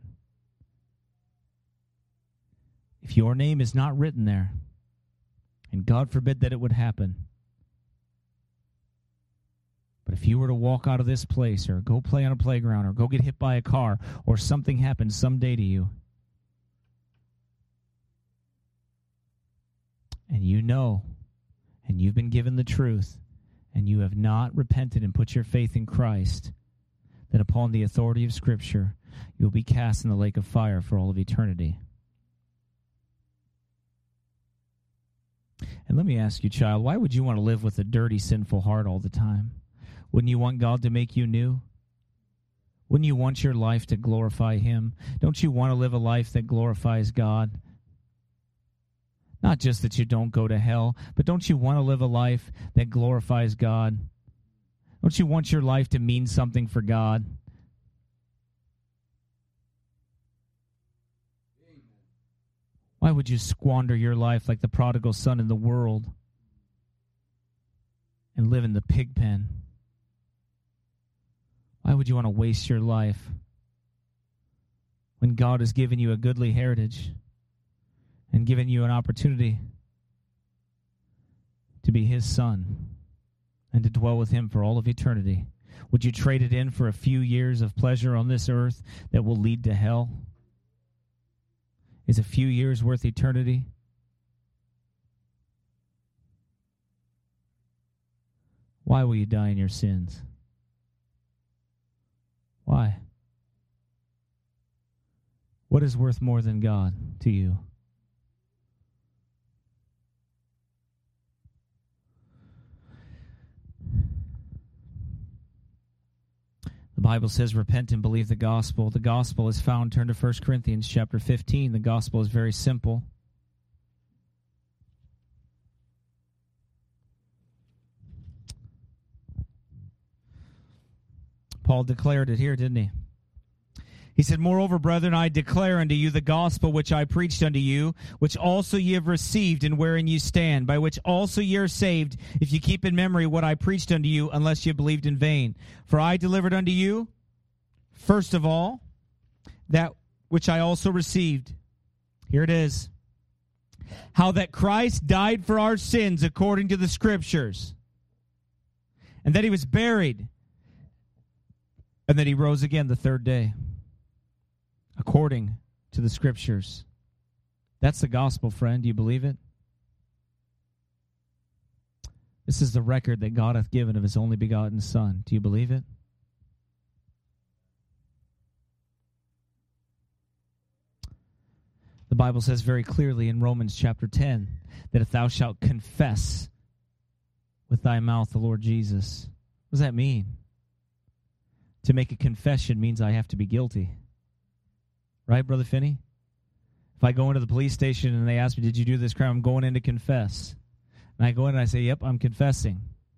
Speaker 1: If your name is not written there, and God forbid that it would happen, but if you were to walk out of this place or go play on a playground or go get hit by a car or something happens someday to you, and you know, and you've been given the truth, and you have not repented and put your faith in Christ, that upon the authority of Scripture, you'll be cast in the lake of fire for all of eternity. And let me ask you, child, why would you want to live with a dirty, sinful heart all the time? Wouldn't you want God to make you new? Wouldn't you want your life to glorify Him? Don't you want to live a life that glorifies God? Not just that you don't go to hell, but don't you want to live a life that glorifies God? Don't you want your life to mean something for God? Why would you squander your life like the prodigal son in the world and live in the pig pen? Why would you want to waste your life when God has given you a goodly heritage and given you an opportunity to be His son and to dwell with Him for all of eternity? Would you trade it in for a few years of pleasure on this earth that will lead to hell? Is a few years worth eternity? Why will you die in your sins? Why? What is worth more than God to you? The Bible says, repent and believe the gospel. The gospel is found, turn to First Corinthians chapter fifteen. The gospel is very simple. Paul declared it here, didn't he? He said, moreover, brethren, I declare unto you the gospel which I preached unto you, which also ye have received, and wherein ye stand, by which also ye are saved, if ye keep in memory what I preached unto you, unless ye believed in vain. For I delivered unto you, first of all, that which I also received. Here it is. How that Christ died for our sins according to the Scriptures, and that he was buried, and that he rose again the third day, according to the Scriptures. That's the gospel, friend. Do you believe it? This is the record that God hath given of his only begotten Son. Do you believe it? The Bible says very clearly in Romans chapter ten that if thou shalt confess with thy mouth the Lord Jesus. What does that mean? To make a confession means I have to be guilty. Right, Brother Finney? If I go into the police station and they ask me, did you do this crime? I'm going in to confess. And I go in and I say, yep, I'm confessing.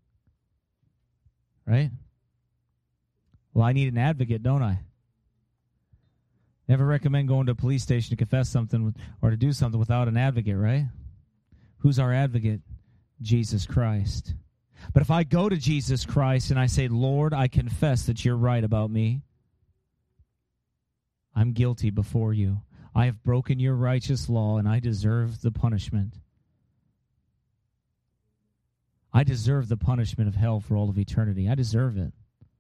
Speaker 1: Right? Well, I need an advocate, don't I? Never recommend going to a police station to confess something or to do something without an advocate, right? Who's our advocate? Jesus Christ. But if I go to Jesus Christ and I say, Lord, I confess that you're right about me. I'm guilty before you. I have broken your righteous law and I deserve the punishment. I deserve the punishment of hell for all of eternity. I deserve it.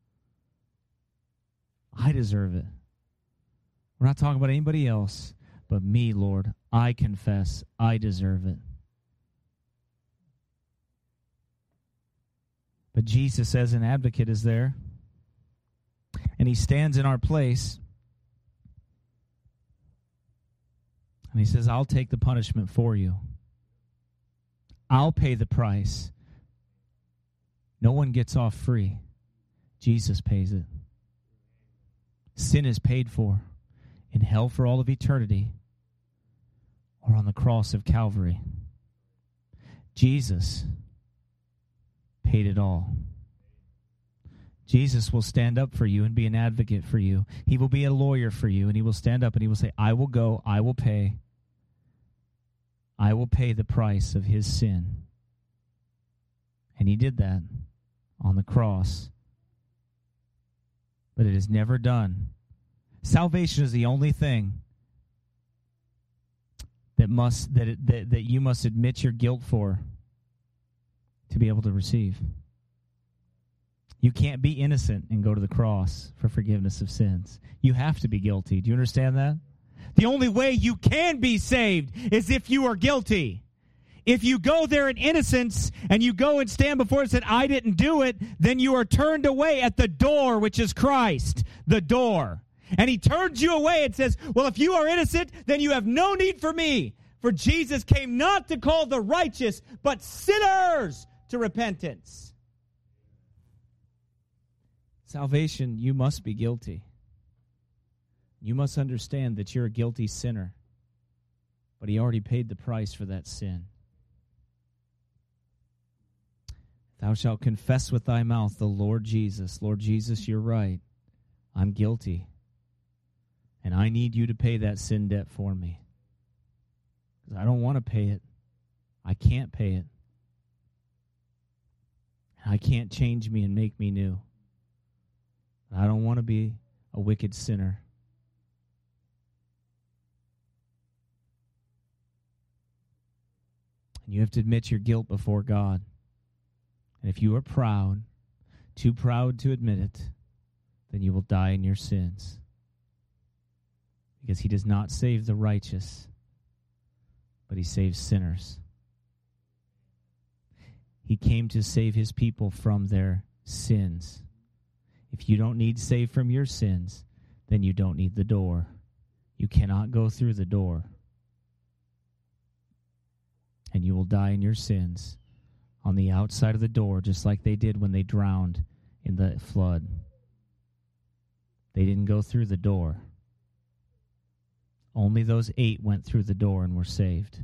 Speaker 1: I deserve it. We're not talking about anybody else, but me, Lord. I confess I deserve it. But Jesus as an advocate is there, and he stands in our place, and he says, I'll take the punishment for you. I'll pay the price. No one gets off free. Jesus pays it. Sin is paid for in hell for all of eternity or on the cross of Calvary. Jesus paid it all. Jesus will stand up for you and be an advocate for you. He will be a lawyer for you, and he will stand up and he will say, I will go, I will pay. I will pay the price of his sin. And he did that on the cross. But it is never done. Salvation is the only thing that must that, it, that that you must admit your guilt for to be able to receive. You can't be innocent and go to the cross for forgiveness of sins. You have to be guilty. Do you understand that? The only way you can be saved is if you are guilty. If you go there in innocence and you go and stand before it and say, I didn't do it, then you are turned away at the door, which is Christ, the door. And he turns you away and says, well, if you are innocent, then you have no need for me. For Jesus came not to call the righteous, but sinners to repentance. Salvation, you must be guilty. You must understand that you're a guilty sinner. But he already paid the price for that sin. Thou shalt confess with thy mouth the Lord Jesus. Lord Jesus, you're right. I'm guilty. And I need you to pay that sin debt for me. Because I don't want to pay it. I can't pay it. I can't change me and make me new. I don't want to be a wicked sinner. And you have to admit your guilt before God. And if you are proud, too proud to admit it, then you will die in your sins. Because he does not save the righteous, but he saves sinners. He came to save his people from their sins. If you don't need saved from your sins, then you don't need the door. You cannot go through the door. And you will die in your sins on the outside of the door, just like they did when they drowned in the flood. They didn't go through the door. Only those eight went through the door and were saved.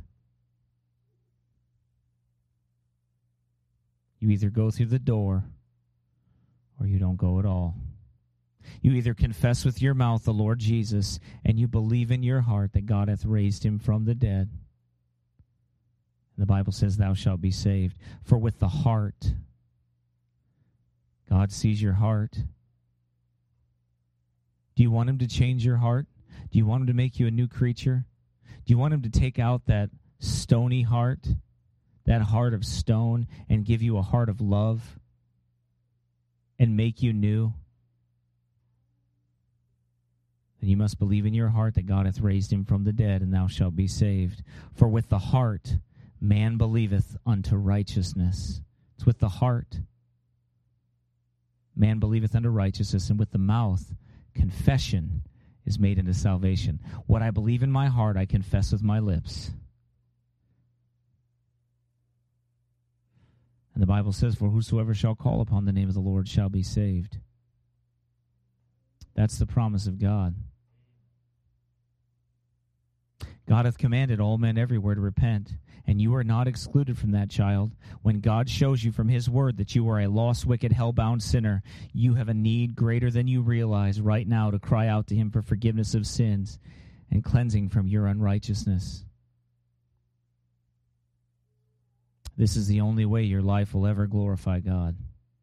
Speaker 1: You either go through the door or you don't go at all. You either confess with your mouth the Lord Jesus and you believe in your heart that God hath raised him from the dead. The Bible says, thou shalt be saved. For with the heart, God sees your heart. Do you want him to change your heart? Do you want him to make you a new creature? Do you want him to take out that stony heart, that heart of stone, and give you a heart of love and make you new? Then you must believe in your heart that God hath raised him from the dead, and thou shalt be saved. For with the heart man believeth unto righteousness. It's with the heart. Man believeth unto righteousness, and with the mouth confession is made unto salvation. What I believe in my heart, I confess with my lips. And the Bible says, for whosoever shall call upon the name of the Lord shall be saved. That's the promise of God. God hath commanded all men everywhere to repent, and you are not excluded from that, child. When God shows you from his word that you are a lost, wicked, hell-bound sinner, you have a need greater than you realize right now to cry out to him for forgiveness of sins and cleansing from your unrighteousness. This is the only way your life will ever glorify God.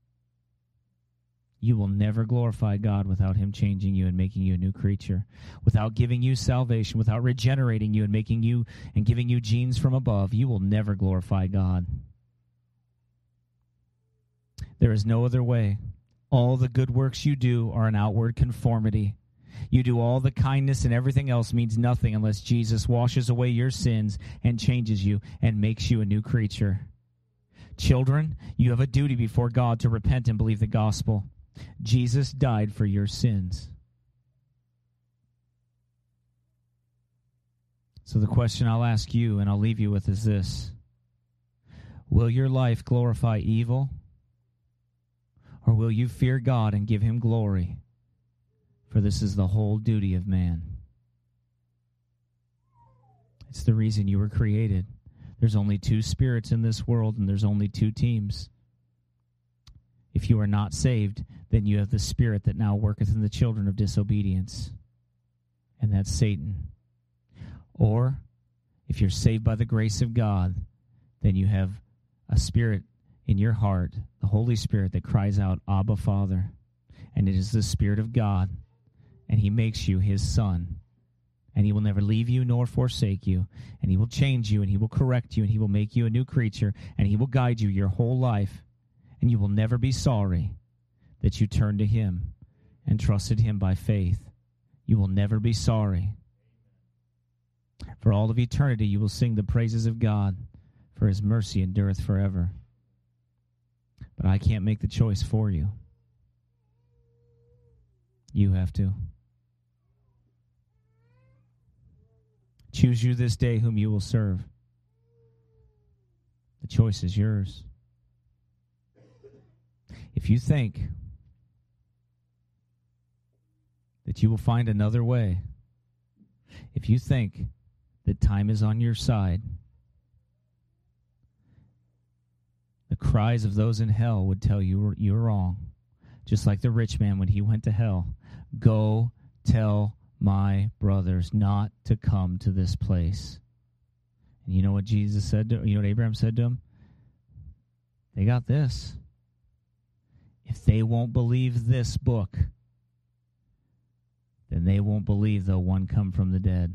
Speaker 1: You will never glorify God without him changing you and making you a new creature, without giving you salvation, without regenerating you and making you and giving you genes from above. You will never glorify God. There is no other way. All the good works you do are an outward conformity. You do all the kindness and everything else means nothing unless Jesus washes away your sins and changes you and makes you a new creature. Children, you have a duty before God to repent and believe the gospel. Jesus died for your sins. So the question I'll ask you and I'll leave you with is this. Will your life glorify evil, or will you fear God and give him glory? For this is the whole duty of man. It's the reason you were created. There's only two spirits in this world, and there's only two teams. If you are not saved, then you have the spirit that now worketh in the children of disobedience, and that's Satan. Or, if you're saved by the grace of God, then you have a spirit in your heart, the Holy Spirit that cries out, Abba, Father, and it is the Spirit of God, and he makes you his son, and he will never leave you nor forsake you, and he will change you, and he will correct you, and he will make you a new creature, and he will guide you your whole life. And you will never be sorry that you turned to him and trusted him by faith. You will never be sorry. For all of eternity you will sing the praises of God, for his mercy endureth forever. But I can't make the choice for you. You have to. Choose you this day whom you will serve. The choice is yours. If you think that you will find another way, if you think that time is on your side, the cries of those in hell would tell you you're wrong. Just like the rich man when he went to hell. Go tell my brothers not to come to this place. And you know what Jesus said to, you know what Abraham said to him? They got this. If they won't believe this book, then they won't believe though one come from the dead.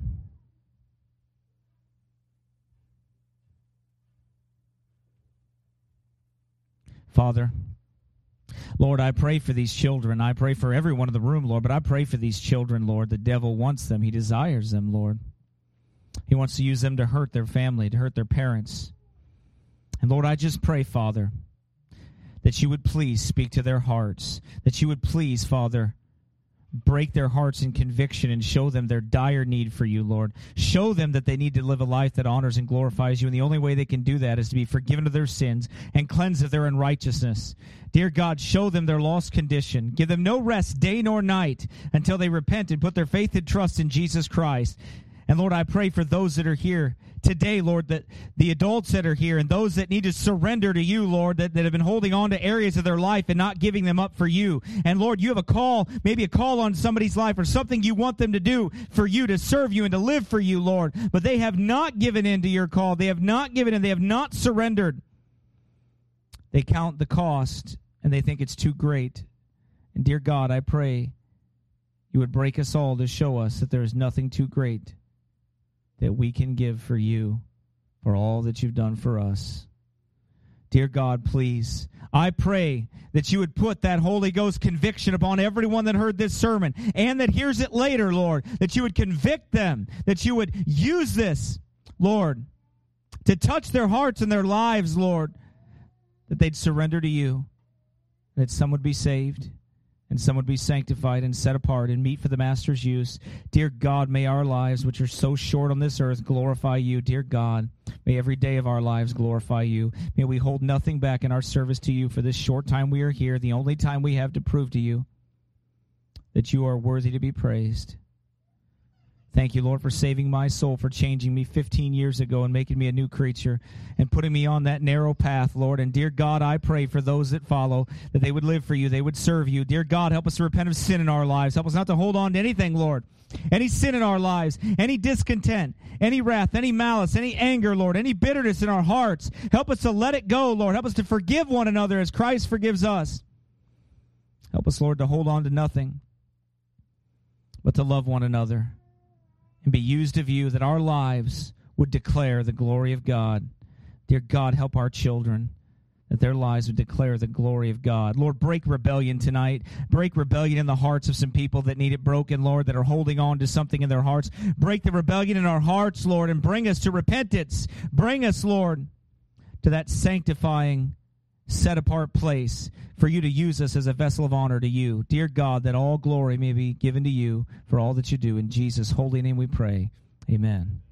Speaker 1: Father, Lord, I pray for these children. I pray for everyone in the room, Lord, but I pray for these children, Lord. The devil wants them. He desires them, Lord. He wants to use them to hurt their family, to hurt their parents. And Lord, I just pray, Father, that you would please speak to their hearts, that you would please, Father, break their hearts in conviction and show them their dire need for you, Lord. Show them that they need to live a life that honors and glorifies you, and the only way they can do that is to be forgiven of their sins and cleansed of their unrighteousness. Dear God, show them their lost condition. Give them no rest day nor night until they repent and put their faith and trust in Jesus Christ. And Lord, I pray for those that are here today, Lord, that the adults that are here and those that need to surrender to you, Lord, that, that have been holding on to areas of their life and not giving them up for you. And Lord, you have a call, maybe a call on somebody's life or something you want them to do for you, to serve you and to live for you, Lord. But they have not given in to your call. They have not given in. They have not surrendered. They count the cost and they think it's too great. And dear God, I pray you would break us all to show us that there is nothing too great that we can give for you, for all that you've done for us. Dear God, please, I pray that you would put that Holy Ghost conviction upon everyone that heard this sermon and that hears it later, Lord, that you would convict them, that you would use this, Lord, to touch their hearts and their lives, Lord, that they'd surrender to you, that some would be saved, and some would be sanctified and set apart and meet for the Master's use. Dear God, may our lives, which are so short on this earth, glorify you. Dear God, may every day of our lives glorify you. May we hold nothing back in our service to you for this short time we are here, the only time we have to prove to you that you are worthy to be praised. Thank you, Lord, for saving my soul, for changing me fifteen years ago and making me a new creature and putting me on that narrow path, Lord. And dear God, I pray for those that follow, that they would live for you, they would serve you. Dear God, help us to repent of sin in our lives. Help us not to hold on to anything, Lord. Any sin in our lives, any discontent, any wrath, any malice, any anger, Lord, any bitterness in our hearts. Help us to let it go, Lord. Help us to forgive one another as Christ forgives us. Help us, Lord, to hold on to nothing, but to love one another and be used of you, that our lives would declare the glory of God. Dear God, help our children, that their lives would declare the glory of God. Lord, break rebellion tonight. Break rebellion in the hearts of some people that need it broken, Lord, that are holding on to something in their hearts. Break the rebellion in our hearts, Lord, and bring us to repentance. Bring us, Lord, to that sanctifying, set-apart place for you to use us as a vessel of honor to you. Dear God, that all glory may be given to you for all that you do. In Jesus' holy name we pray. Amen.